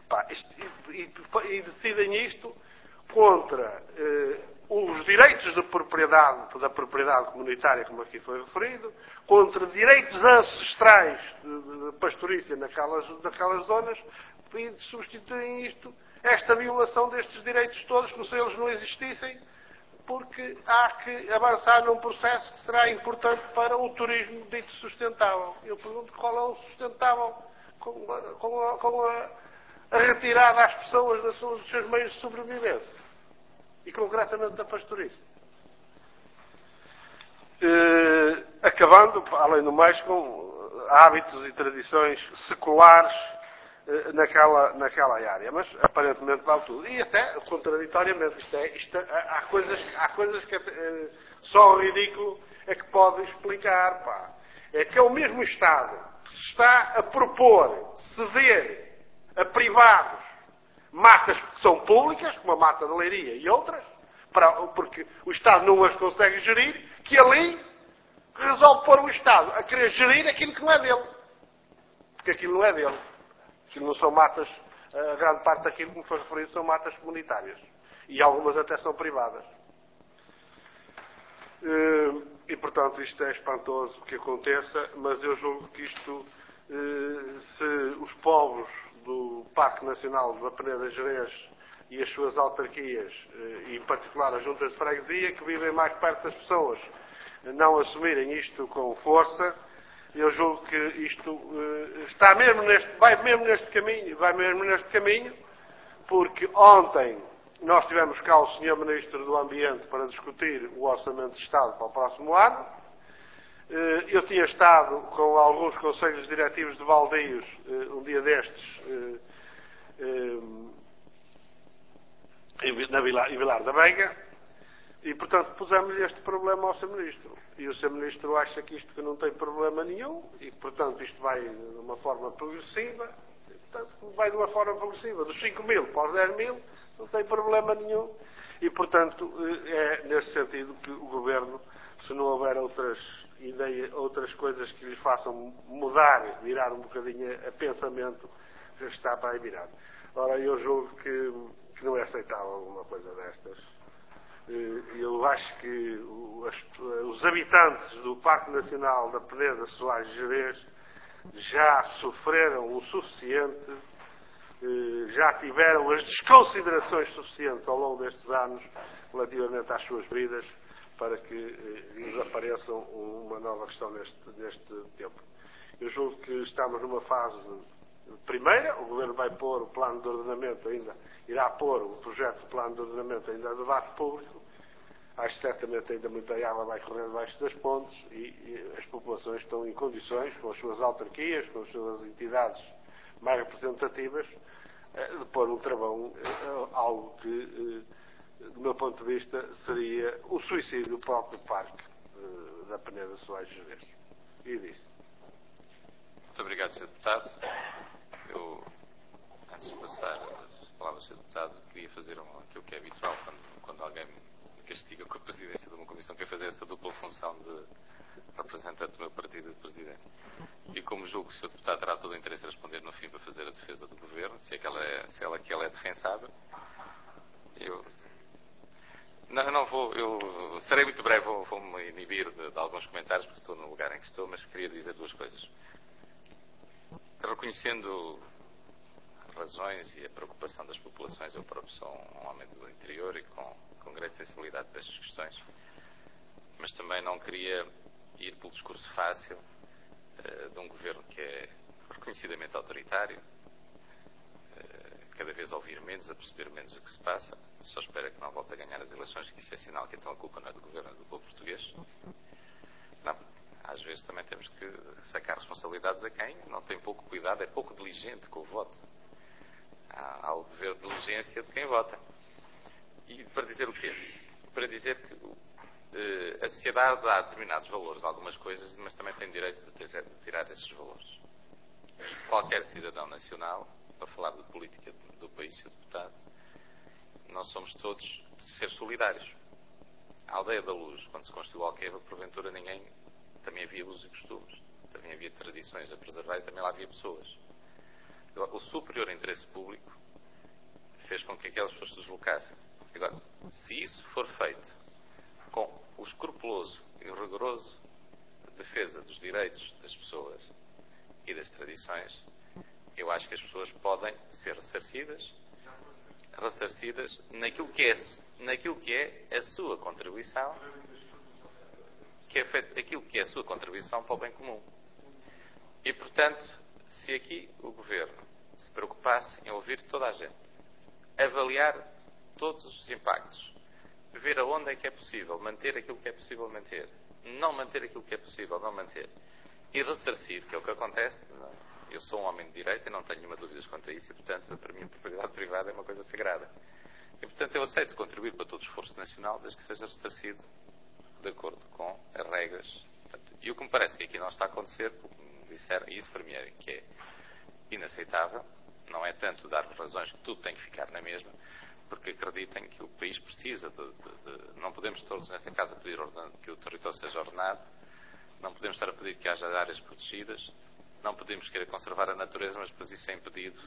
E decidem isto contra os direitos de propriedade, da propriedade comunitária, como aqui foi referido, contra direitos ancestrais de pastorícia naquelas zonas, e substituem isto, esta violação destes direitos todos, como se eles não existissem, porque há que avançar num processo que será importante para o turismo dito sustentável. Eu pergunto qual é o sustentável com a retirada às pessoas dos seus meios de sobrevivência. E concretamente da pastorícia. Acabando, além do mais, com hábitos e tradições seculares naquela área. Mas aparentemente vale tudo. E até contraditoriamente. Há coisas que só o ridículo é que pode explicar. Pá. É que é o mesmo Estado que se está a propor ceder a privados matas que são públicas, como a mata de Leiria e outras, porque o Estado não as consegue gerir, que ali resolve pôr o Estado a querer gerir aquilo que não é dele. Porque aquilo não é dele. Aquilo não são matas, a grande parte daquilo que me foi referido são matas comunitárias. E algumas até são privadas. E, portanto, isto é espantoso que aconteça, mas eu julgo que isto, se os povos do Parque Nacional da Peneda Gerês e as suas autarquias, e em particular as juntas de freguesia, que vivem mais perto das pessoas, não assumirem isto com força, eu julgo que isto vai mesmo neste caminho, porque ontem nós tivemos cá o Sr. Ministro do Ambiente para discutir o Orçamento de Estado para o próximo ano. Eu tinha estado com alguns conselhos diretivos de baldios um dia destes em Vilar da Veiga e, portanto, pusemos-lhe este problema ao Sr. Ministro. E o Sr. Ministro acha que isto que não tem problema nenhum e, portanto, isto vai de uma forma progressiva. E, portanto, vai de uma forma progressiva. Dos 5.000 para os 10.000 não tem problema nenhum. E, portanto, é nesse sentido que o Governo, se não houver outras coisas que lhe façam mudar, virar um bocadinho a pensamento, já está para aí virado. Ora, eu julgo que não é aceitável alguma coisa destas. Eu acho que os habitantes do Parque Nacional da Peneda Soares Gerês já sofreram o suficiente já tiveram as desconsiderações suficientes ao longo destes anos relativamente às suas vidas para que lhes apareçam uma nova questão neste tempo. Eu julgo que estamos numa fase primeira, o Governo vai pôr o plano de ordenamento ainda, irá pôr o projeto de plano de ordenamento ainda a debate público. Acho que certamente ainda muita água vai correr debaixo das pontes e as populações estão em condições, com as suas autarquias, com as suas entidades mais representativas, de pôr um travão, algo que, do meu ponto de vista, seria o suicídio do próprio parque da Peneda de Soares Gerês. E disse. Muito obrigado, Sr. Deputado. Eu, antes de passar as palavras ao Sr. Deputado, queria fazer aquilo que é habitual quando alguém me castiga com a presidência de uma comissão, que é fazer esta dupla função de representante do meu partido e de presidente. E como julgo que o Sr. Deputado terá todo o interesse em responder no fim para fazer a defesa do Governo, se ela é defensável, eu serei muito breve, vou-me inibir de alguns comentários, porque estou no lugar em que estou, mas queria dizer duas coisas. Reconhecendo as razões e a preocupação das populações, eu próprio sou um homem do interior e com grande sensibilidade para estas questões, mas também não queria ir pelo discurso fácil de um governo que é reconhecidamente autoritário, cada vez a ouvir menos, a perceber menos o que se passa. Só espero que não volte a ganhar as eleições, que isso é sinal que então a culpa não é do governo, é do povo português. Não, às vezes também temos que sacar responsabilidades a quem não tem pouco cuidado, é pouco diligente com o voto. Há o dever de diligência de quem vota. E para dizer o quê? Para dizer que a sociedade dá determinados valores a algumas coisas, mas também tem direito de tirar esses valores. Qualquer cidadão nacional, para falar de política do país, Sr. Deputado, nós somos todos de ser solidários. A Aldeia da Luz, quando se construiu Alqueva, porventura também havia usos e costumes, também havia tradições a preservar e também lá havia pessoas. O superior interesse público fez com que aquelas pessoas se deslocassem. Agora, se isso for feito com o escrupuloso e rigoroso defesa dos direitos das pessoas e das tradições, eu acho que as pessoas podem ser ressarcidas naquilo que é a sua contribuição, aquilo que é a sua contribuição para o bem comum. E, portanto, se aqui o Governo se preocupasse em ouvir toda a gente, avaliar todos os impactos, ver aonde é que é possível manter aquilo que é possível manter, não manter aquilo que é possível não manter, e ressarcir, que é o que acontece. Eu sou um homem de direito e não tenho nenhuma dúvida quanto a isso, e, portanto, para mim a propriedade privada é uma coisa sagrada. E, portanto, eu aceito contribuir para todo o esforço nacional, desde que seja ressarcido de acordo com as regras. Portanto, e o que me parece que aqui não está a acontecer, porque me disseram, e isso para mim é que é inaceitável, não é tanto dar-vos razões que tudo tem que ficar na mesma, porque acreditem que o país precisa não podemos todos nesta casa pedir que o território seja ordenado, não podemos estar a pedir que haja áreas protegidas, não podemos querer conservar a natureza, mas depois isso é impedido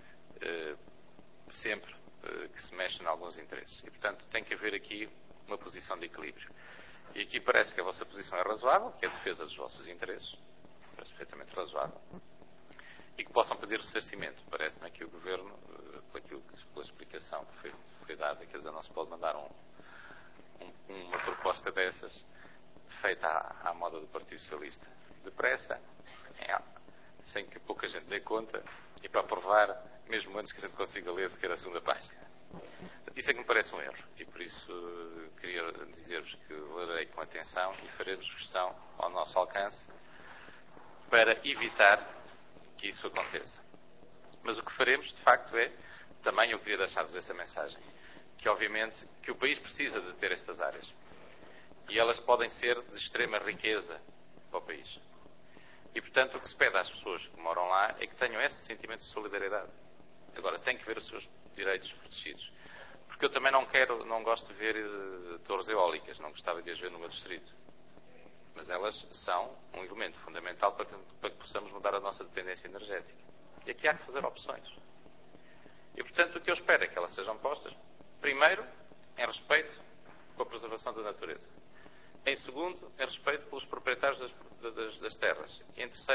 sempre que se mexa em alguns interesses. E, portanto, tem que haver aqui uma posição de equilíbrio. E aqui parece que a vossa posição é razoável, que é a defesa dos vossos interesses, parece perfeitamente razoável, e que possam pedir ressarcimento. Parece-me que o Governo, pela explicação que foi dada, quer dizer, não se pode mandar uma proposta dessas feita à moda do Partido Socialista, depressa, sem que pouca gente dê conta, e para aprovar, mesmo antes que a gente consiga ler sequer a segunda página. Isso é que me parece um erro, e por isso queria dizer-vos que lerei com atenção e faremos questão ao nosso alcance para evitar que isso aconteça. Mas o que faremos, de facto, também eu queria deixar-vos essa mensagem, que obviamente que o país precisa de ter estas áreas, e elas podem ser de extrema riqueza para o país. E, portanto, o que se pede às pessoas que moram lá é que tenham esse sentimento de solidariedade. Agora, tem que ver os seus direitos protegidos. Porque eu também não gosto de ver torres eólicas, não gostava de as ver no meu distrito. Mas elas são um elemento fundamental para que possamos mudar a nossa dependência energética. E aqui há que fazer opções. E, portanto, o que eu espero é que elas sejam postas, primeiro, em respeito com a preservação da natureza. Em segundo, em respeito pelos proprietários das terras. E em terceiro,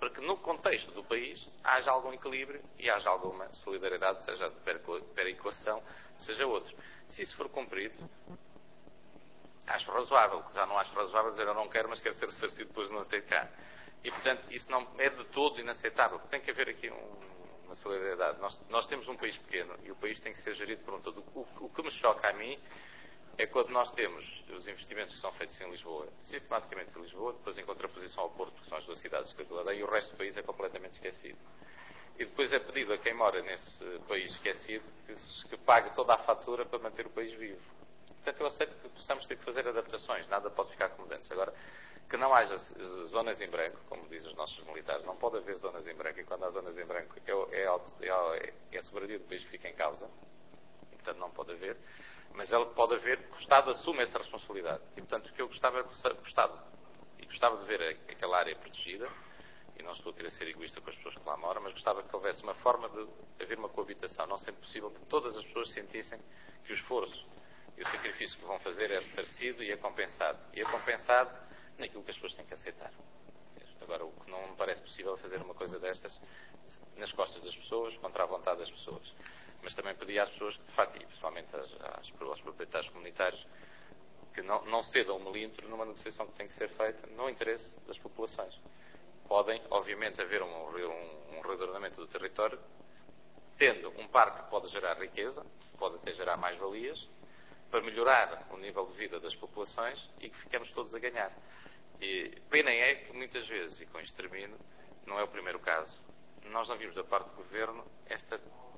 para que no contexto do país haja algum equilíbrio e haja alguma solidariedade, seja de perequação, seja outro. Se isso for cumprido, acho razoável, que já não acho razoável dizer eu não quero, mas quero ser ressarcido depois de não ter cá. E, portanto, isso não é de todo inaceitável. Tem que haver aqui uma solidariedade. Nós temos um país pequeno e o país tem que ser gerido por um todo. O que me choca a mim é quando nós temos os investimentos que são feitos em Lisboa, sistematicamente em Lisboa, depois em contraposição ao Porto, que são as duas cidades que eu dei, e o resto do país é completamente esquecido. E depois é pedido a quem mora nesse país esquecido que pague toda a fatura para manter o país vivo. Portanto, eu aceito que possamos ter que fazer adaptações, nada pode ficar como antes. Agora, que não haja zonas em branco, como dizem os nossos militares, não pode haver zonas em branco, e quando há zonas em branco é a soberania do país que fica em causa, e portanto não pode haver, mas ela pode haver que o Estado assume essa responsabilidade. E portanto o que eu gostava de ver aquela área protegida, e não estou a querer ser egoísta com as pessoas que lá moram, mas gostava que houvesse uma forma de haver uma coabitação, não sendo possível que todas as pessoas sentissem que o esforço e o sacrifício que vão fazer é ressarcido e é compensado. E é compensado naquilo que as pessoas têm que aceitar. Agora, o que não me parece possível é fazer uma coisa destas nas costas das pessoas, contra a vontade das pessoas. Mas também pedi às pessoas que, de facto, e principalmente aos proprietários comunitários, que não cedam um milímetro numa negociação que tem que ser feita no interesse das populações. Podem, obviamente, haver um reordenamento do território, tendo um parque que pode gerar riqueza, pode até gerar mais-valias, para melhorar o nível de vida das populações e que fiquemos todos a ganhar. E pena é que muitas vezes, e com isto termino, não é o primeiro caso, nós não vimos da parte do Governo esta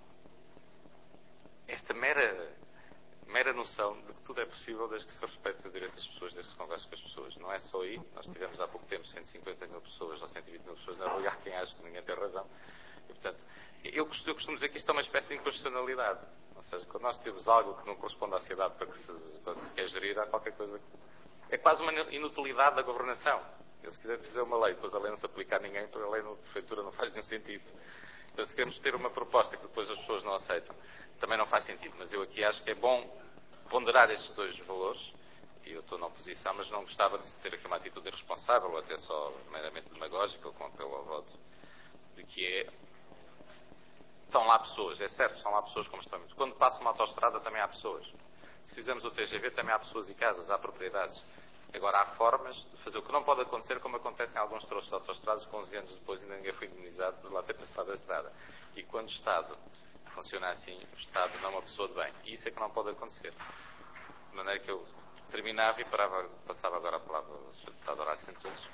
mera noção de que tudo é possível desde que se respeite o direito das pessoas, desde que se converse com as pessoas. Não é só aí, nós tivemos há pouco tempo 150 mil pessoas ou 120 mil pessoas na rua, e há quem acha que ninguém tem razão. E, portanto, eu costumo dizer que isto é uma espécie de inconstitucionalidade. Ou seja, quando nós temos algo que não corresponde à sociedade para que se quer gerir, há qualquer coisa que... É quase uma inutilidade da governação. Eu, se quiser dizer uma lei, depois a lei não se aplica a ninguém, porque a lei na prefeitura não faz nenhum sentido. Então, se queremos ter uma proposta que depois as pessoas não aceitam, também não faz sentido. Mas eu aqui acho que é bom ponderar estes dois valores, e eu estou na oposição, mas não gostava de ter aqui uma atitude irresponsável, ou até só meramente demagógica, ou com apelo ao voto, de que é... Estão lá pessoas, é certo, estão lá pessoas como estão. Quando passa uma autoestrada também há pessoas. Se fizermos o TGV também há pessoas e casas, há propriedades. Agora há formas de fazer o que não pode acontecer, como acontece em alguns troços de autoestradas, que 11 anos depois ainda ninguém foi indemnizado por lá ter passado a estrada. E quando o Estado funciona assim, o Estado não é uma pessoa de bem. E isso é que não pode acontecer. De maneira que eu terminava e passava agora a palavra ao Sr. Deputado Horácio Antunes.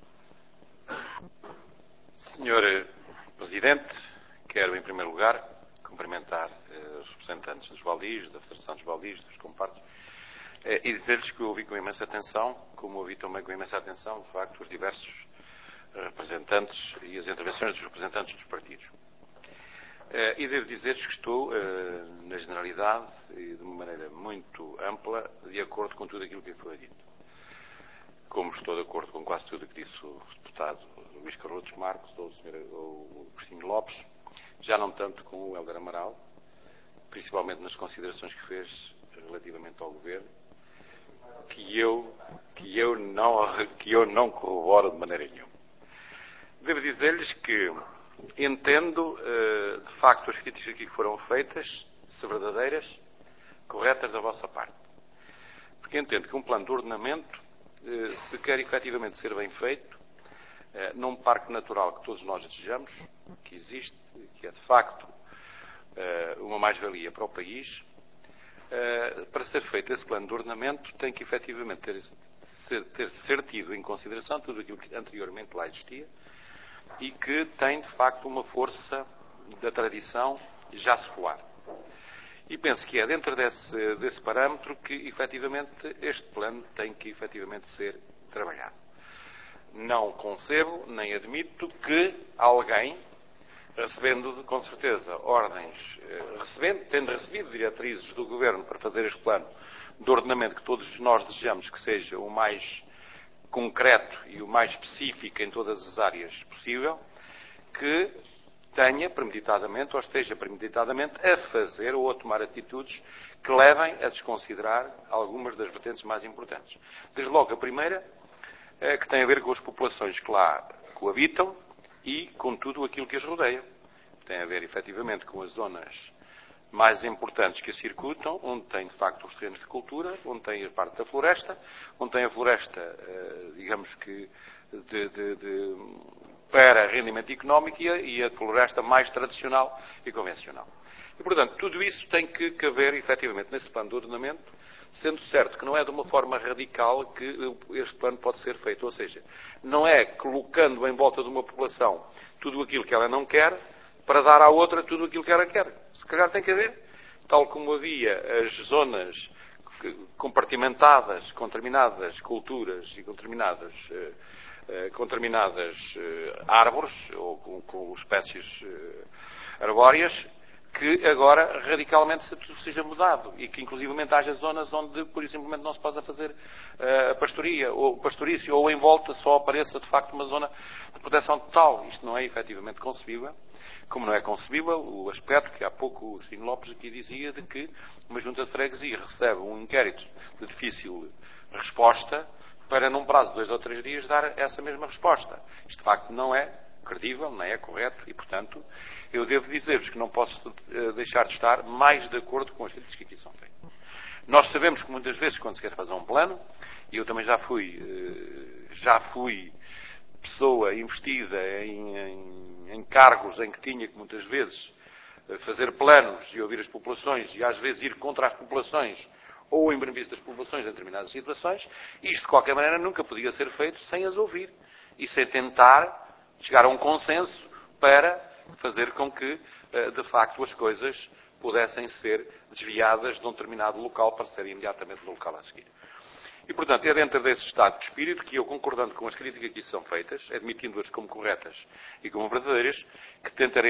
Sr. Presidente, quero em primeiro lugar cumprimentar os representantes dos Baldis, da Federação dos Baldis, dos compartos, e dizer-lhes que eu ouvi com imensa atenção, como ouvi também com imensa atenção, de facto, os diversos representantes e as intervenções dos representantes dos partidos. E devo dizer-lhes que estou, na generalidade e de uma maneira muito ampla, de acordo com tudo aquilo que foi dito. Como estou de acordo com quase tudo o que disse o deputado Luís Carlos Marques ou o Cristina Lopes, já não tanto com o Hélder Amaral, principalmente nas considerações que fez relativamente ao Governo, que eu não corroboro de maneira nenhuma. Devo dizer-lhes que entendo, de facto, as críticas aqui que foram feitas, se verdadeiras, corretas da vossa parte. Porque entendo que um plano de ordenamento, se quer efetivamente ser bem feito, num parque natural que todos nós desejamos, que existe, que é de facto uma mais-valia para o país, para ser feito esse plano de ordenamento tem que efetivamente ser tido em consideração tudo aquilo que anteriormente lá existia e que tem de facto uma força da tradição já secular. E penso que é dentro desse parâmetro que efetivamente este plano tem que efetivamente ser trabalhado. Não concebo nem admito que alguém, recebendo com certeza ordens, tendo recebido diretrizes do Governo para fazer este plano de ordenamento que todos nós desejamos que seja o mais concreto e o mais específico em todas as áreas possível, que tenha premeditadamente ou esteja premeditadamente a fazer ou a tomar atitudes que levem a desconsiderar algumas das vertentes mais importantes. Desde logo a primeira, que tem a ver com as populações que lá coabitam e com tudo aquilo que as rodeia. Tem a ver, efetivamente, com as zonas mais importantes que a circuitam, onde tem, de facto, os terrenos de cultura, onde tem a parte da floresta, onde tem a floresta, digamos que, para rendimento económico e a floresta mais tradicional e convencional. E, portanto, tudo isso tem que caber, efetivamente, nesse plano de ordenamento, sendo certo que não é de uma forma radical que este plano pode ser feito. Ou seja, não é colocando em volta de uma população tudo aquilo que ela não quer, para dar à outra tudo aquilo que ela quer. Se calhar tem que haver, tal como havia as zonas compartimentadas com determinadas culturas e com determinadas árvores, ou com espécies arbóreas, que agora radicalmente seja mudado e que inclusivamente haja zonas onde pura e simplesmente não se possa fazer a pastoria ou pastorício, ou em volta só apareça de facto uma zona de proteção total. Isto não é efetivamente concebível, como não é concebível o aspecto que há pouco o Sr. Lopes aqui dizia, de que uma junta de freguesia recebe um inquérito de difícil resposta para num prazo de 2 ou 3 dias dar essa mesma resposta. Isto de facto não é credível, não é correto e, portanto, eu devo dizer-vos que não posso deixar de estar mais de acordo com as críticas que aqui são feitas. Nós sabemos que muitas vezes, quando se quer fazer um plano, e eu também já fui pessoa investida em cargos em que tinha que muitas vezes fazer planos e ouvir as populações e às vezes ir contra as populações ou em benefício das populações em determinadas situações, isto de qualquer maneira nunca podia ser feito sem as ouvir e sem tentar chegar a um consenso para fazer com que, de facto, as coisas pudessem ser desviadas de um determinado local para serem imediatamente no local a seguir. E, portanto, é dentro desse estado de espírito que eu, concordando com as críticas que aqui são feitas, admitindo-as como corretas e como verdadeiras, que tentarei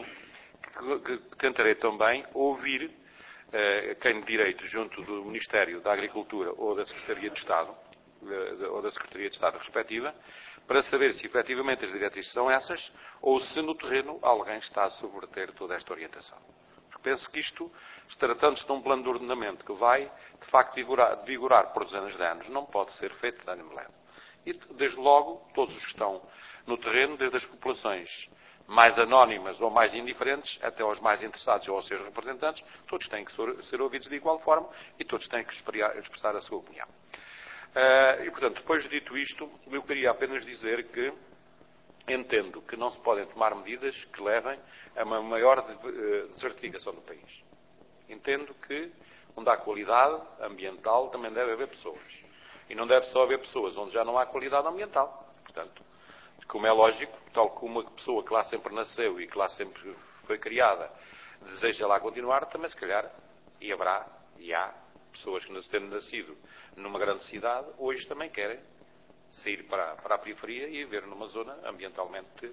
também ouvir quem de direito junto do Ministério da Agricultura ou da Secretaria de Estado, respectiva, para saber se efetivamente as diretrizes são essas ou se no terreno alguém está a subverter toda esta orientação. Porque penso que isto, tratando-se de um plano de ordenamento que vai, de facto, vigorar por dezenas de anos, não pode ser feito de ânimo leve. E, desde logo, todos os que estão no terreno, desde as populações mais anónimas ou mais indiferentes, até aos mais interessados ou aos seus representantes, todos têm que ser ouvidos de igual forma e todos têm que expressar a sua opinião. E, portanto, depois de dito isto, eu queria apenas dizer que entendo que não se podem tomar medidas que levem a uma maior desertificação do país. Entendo que, onde há qualidade ambiental, também deve haver pessoas. E não deve só haver pessoas onde já não há qualidade ambiental. Portanto, como é lógico, tal como uma pessoa que lá sempre nasceu e que lá sempre foi criada deseja lá continuar, também se calhar, e haverá, e há, pessoas que tendo nascido numa grande cidade, hoje também querem sair para a periferia e viver numa zona ambientalmente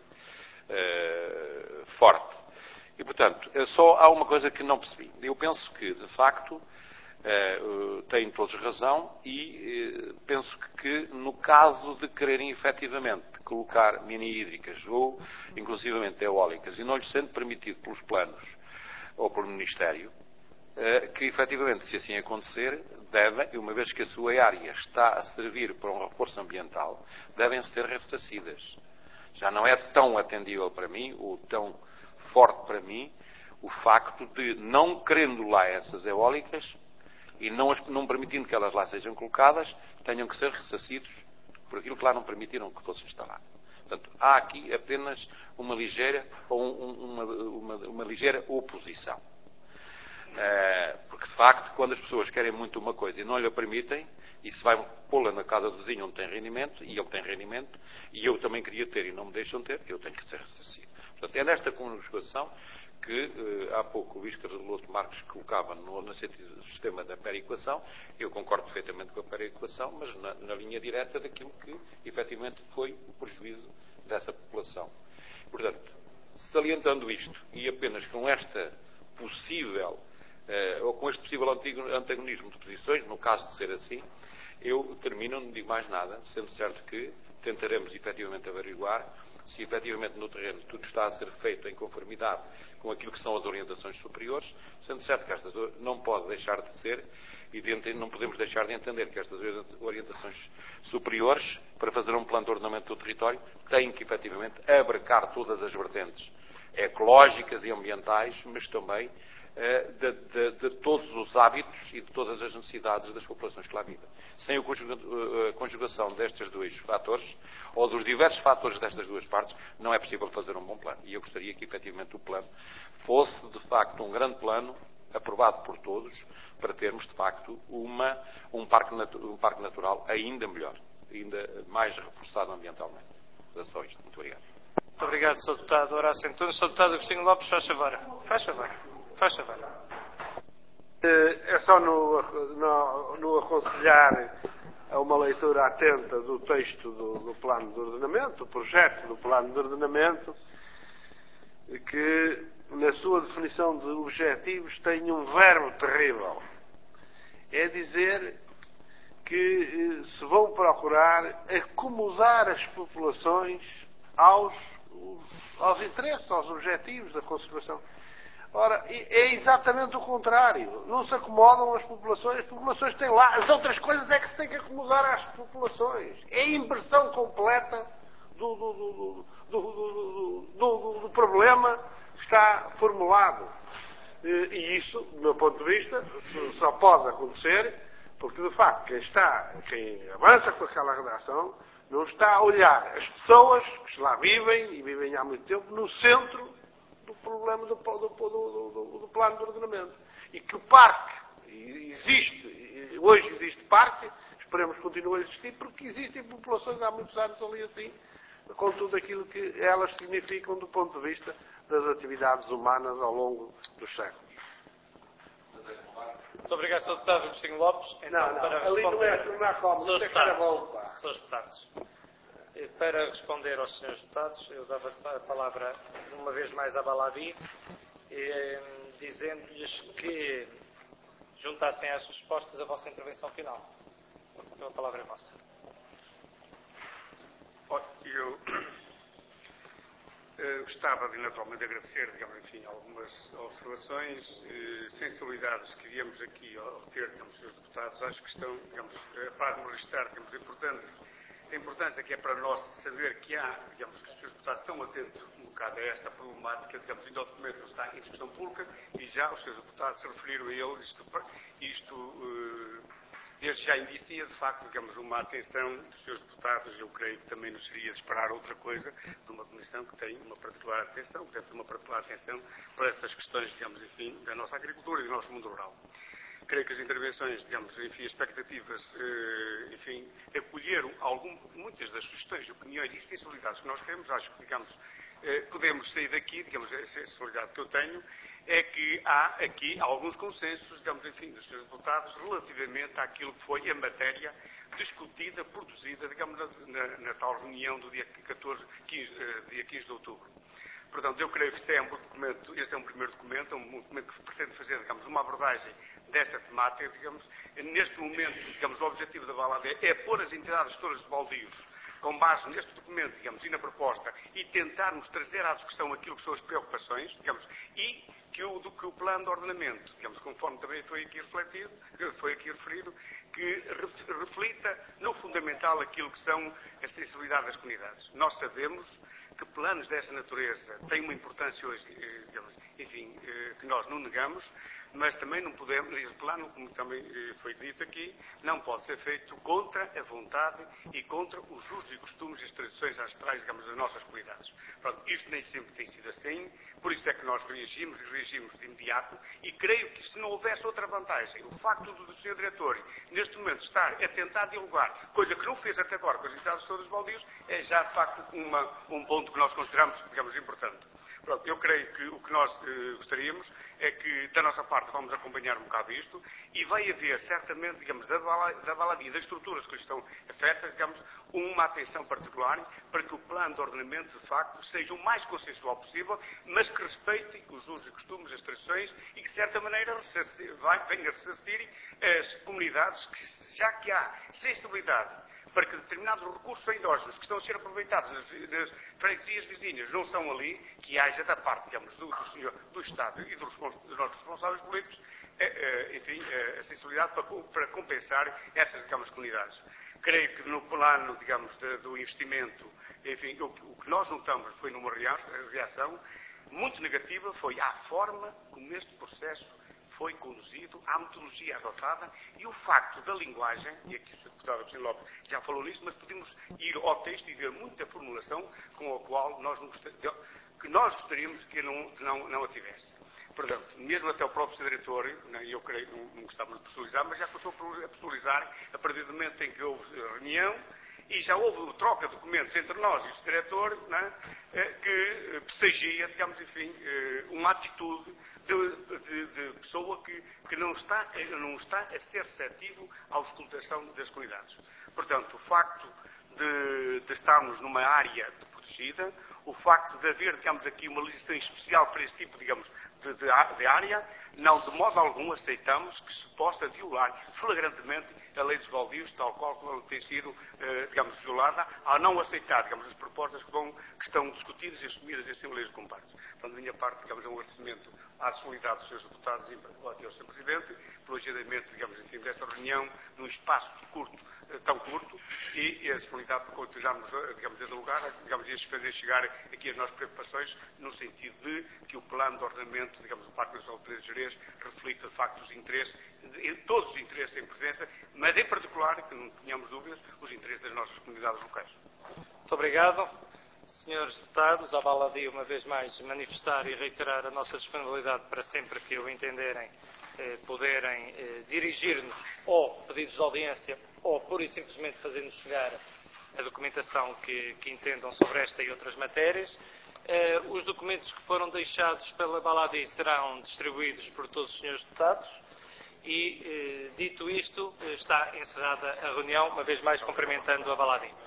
forte. E, portanto, só há uma coisa que não percebi. Eu penso que, de facto, têm todos razão e penso que no caso de quererem efetivamente colocar mini-hídricas ou inclusivamente eólicas e não lhes sendo permitido pelos planos ou pelo Ministério, que efetivamente, se assim acontecer, devem, uma vez que a sua área está a servir para um reforço ambiental, devem ser ressarcidas. Já não é tão atendível para mim, ou tão forte para mim, o facto de, não querendo lá essas eólicas e não permitindo que elas lá sejam colocadas, tenham que ser ressarcidos por aquilo que lá não permitiram que fosse instalado. Portanto, há aqui apenas uma ligeira oposição. Porque, de facto, quando as pessoas querem muito uma coisa e não lhe a permitem, e se vai pô-la na casa do vizinho onde tem rendimento, e ele tem rendimento, e eu também queria ter e não me deixam ter, eu tenho que ser ressarcido. Portanto, é nesta conjugação que há pouco o Luís Carloto Marques colocava no sentido do sistema da perequação. Eu concordo perfeitamente com a perequação, mas na linha direta daquilo que, efetivamente, foi o prejuízo dessa população. Portanto, salientando isto, e apenas com esta possível ou com este possível antagonismo de posições, no caso de ser assim, eu termino, não digo mais nada, sendo certo que tentaremos efetivamente averiguar se efetivamente no terreno tudo está a ser feito em conformidade com aquilo que são as orientações superiores, sendo certo que esta não pode deixar de ser E não podemos deixar de entender que estas orientações superiores, para fazer um plano de ordenamento do território, têm que, efetivamente, abarcar todas as vertentes ecológicas e ambientais, mas também de todos os hábitos e de todas as necessidades das populações que lá vivem. Sem a conjugação destes dois fatores, ou dos diversos fatores destas duas partes, não é possível fazer um bom plano. E eu gostaria que, efetivamente, o plano fosse, de facto, um grande plano, aprovado por todos, para termos, de facto, um parque natural ainda melhor, ainda mais reforçado ambientalmente. É só isto. Muito obrigado. Muito obrigado, Sr. Deputado Horácio Antunes. Sr. Deputado Agostinho Lopes, faz favor. Faz favor. Faz favor. É só no aconselhar a uma leitura atenta do texto do plano de ordenamento, do projeto do plano de ordenamento, que na sua definição de objetivos tem um verbo terrível. É dizer que se vão procurar acomodar as populações aos interesses, aos objetivos da conservação. Ora, é exatamente o contrário. Não se acomodam as populações têm lá. As outras coisas é que se tem que acomodar às populações. É a inversão completa do problema que está formulado. E isso, do meu ponto de vista, só pode acontecer porque, de facto, quem avança com aquela redação não está a olhar as pessoas que lá vivem, e vivem há muito tempo, no centro do problema do plano de ordenamento. E que o parque existe, hoje existe parque, esperemos que continue a existir, porque existem populações há muitos anos ali assim, com tudo aquilo que elas significam do ponto de vista das atividades humanas ao longo dos séculos. Muito obrigado, Sr. Deputado Agostinho Lopes. Então, para ali responder... não é como, Srs. Deputados, para responder aos Srs. Deputados, eu dava a palavra uma vez mais à Baladi, dizendo-lhes que juntassem às respostas a vossa intervenção final. Então a palavra é vossa. Eu gostava de naturalmente agradecer, digamos, enfim, algumas observações, sensibilidades que viemos aqui a reter, digamos, os deputados. Acho que estão, digamos, para registrar, digamos, a importância que é para nós saber que há, digamos, que os senhores deputados estão atentos um bocado a esta problemática, digamos, ainda o documento não está em discussão pública e já os senhores deputados se referiram a ele, isto desde já indicia, de facto, digamos, uma atenção dos senhores deputados. Eu creio que também não seria de esperar outra coisa de uma comissão que tem uma particular atenção, que deve ter uma particular atenção para essas questões, digamos, enfim, da nossa agricultura e do nosso mundo rural. Creio que as intervenções, digamos, enfim, as expectativas, enfim, acolheram muitas das sugestões, opiniões e sensibilidades que nós temos. Acho que, digamos, podemos sair daqui, digamos, a sensibilidade que eu tenho é que há aqui alguns consensos, digamos, enfim, dos senhores deputados relativamente àquilo que foi a matéria discutida, produzida, digamos, na tal reunião do dia 15 de outubro. Portanto, eu creio que este é um primeiro documento, um documento que pretende fazer, digamos, uma abordagem desta temática, digamos. Neste momento, digamos, o objetivo da Baladi é pôr as entidades todas de baldios com base neste documento, digamos, e na proposta, e tentarmos trazer à discussão aquilo que são as preocupações, digamos, e que o plano de ordenamento, digamos, conforme também foi aqui referido, que reflita no fundamental aquilo que são a sensibilidade das comunidades. Nós sabemos que planos dessa natureza têm uma importância hoje, digamos, enfim, que nós não negamos, mas também não podemos, esse plano, como também foi dito aqui, não pode ser feito contra a vontade e contra os usos e costumes e as tradições ancestrais, digamos, das nossas comunidades. Pronto, isto nem sempre tem sido assim, por isso é que nós reagimos de imediato, e creio que se não houvesse outra vantagem, o facto do Sr. Diretor, neste momento, estar a tentar dialogar, coisa que não fez até agora com as entidades todas baldios, é já, de facto, um ponto que nós consideramos, digamos, importante. Pronto, eu creio que o que nós gostaríamos é que, da nossa parte, vamos acompanhar um bocado isto e vai haver, certamente, digamos, da Baladi, das estruturas que estão afetas, digamos, uma atenção particular para que o plano de ordenamento, de facto, seja o mais consensual possível, mas que respeite os usos e costumes, as tradições e que, de certa maneira, venha a ressarcir as comunidades que, já que há sensibilidade para que determinados recursos endógenos que estão a ser aproveitados nas freguesias vizinhas não são ali, que haja da parte, digamos, do Estado e dos nossos responsáveis políticos enfim, a sensibilidade para compensar essas, digamos, comunidades. Creio que no plano, digamos, do investimento, enfim, o que nós notamos foi numa reação muito negativa, foi à forma como este processo foi conduzido, à metodologia adotada e o facto da linguagem, e aqui o Sr. Deputado Agostinho Lopes já falou nisso, mas podemos ir ao texto e ver muita formulação com a qual nós gostaríamos que não a tivesse. Portanto, mesmo até o próprio Sr. Diretor, eu creio que não gostávamos de personalizar, mas já começou a personalizar a partir do momento em que houve reunião e já houve troca de documentos entre nós e o Sr. Diretor, que pressagia, digamos, enfim, uma atitude de pessoa que não está a ser receptivo à auscultação das comunidades. Portanto, o facto de estarmos numa área protegida, o facto de haver, digamos, aqui uma legislação especial para este tipo, digamos, de área, não de modo algum aceitamos que se possa violar flagrantemente a lei dos baldios, tal qual como ela tem sido, digamos, violada, ao não aceitar, digamos, as propostas que estão discutidas e assumidas em Assembleias de Compartes. Portanto, da minha parte, digamos, é um agradecimento à solidariedade dos Srs. Deputados e em particular aqui ao Sr. Presidente, pelo agendamento, digamos, enfim, desta reunião num espaço tão curto, e a disponibilidade para continuarmos, digamos, a dialogar, digamos, e fazer chegar aqui as nossas preocupações, no sentido de que o plano de ordenamento, digamos, do Parque Nacional de Jerez reflita, de facto, os interesses, todos os interesses em presença, mas em particular, que não tenhamos dúvidas, os interesses das nossas comunidades locais. Muito obrigado. Senhores deputados, à Baladi, uma vez mais, manifestar e reiterar a nossa disponibilidade para sempre que o entenderem, poderem dirigir-nos ou pedidos de audiência ou pura e simplesmente fazer-nos chegar a documentação que entendam sobre esta e outras matérias. Os documentos que foram deixados pela Baladi serão distribuídos por todos os senhores deputados e, dito isto, está encerrada a reunião, uma vez mais cumprimentando a Baladi.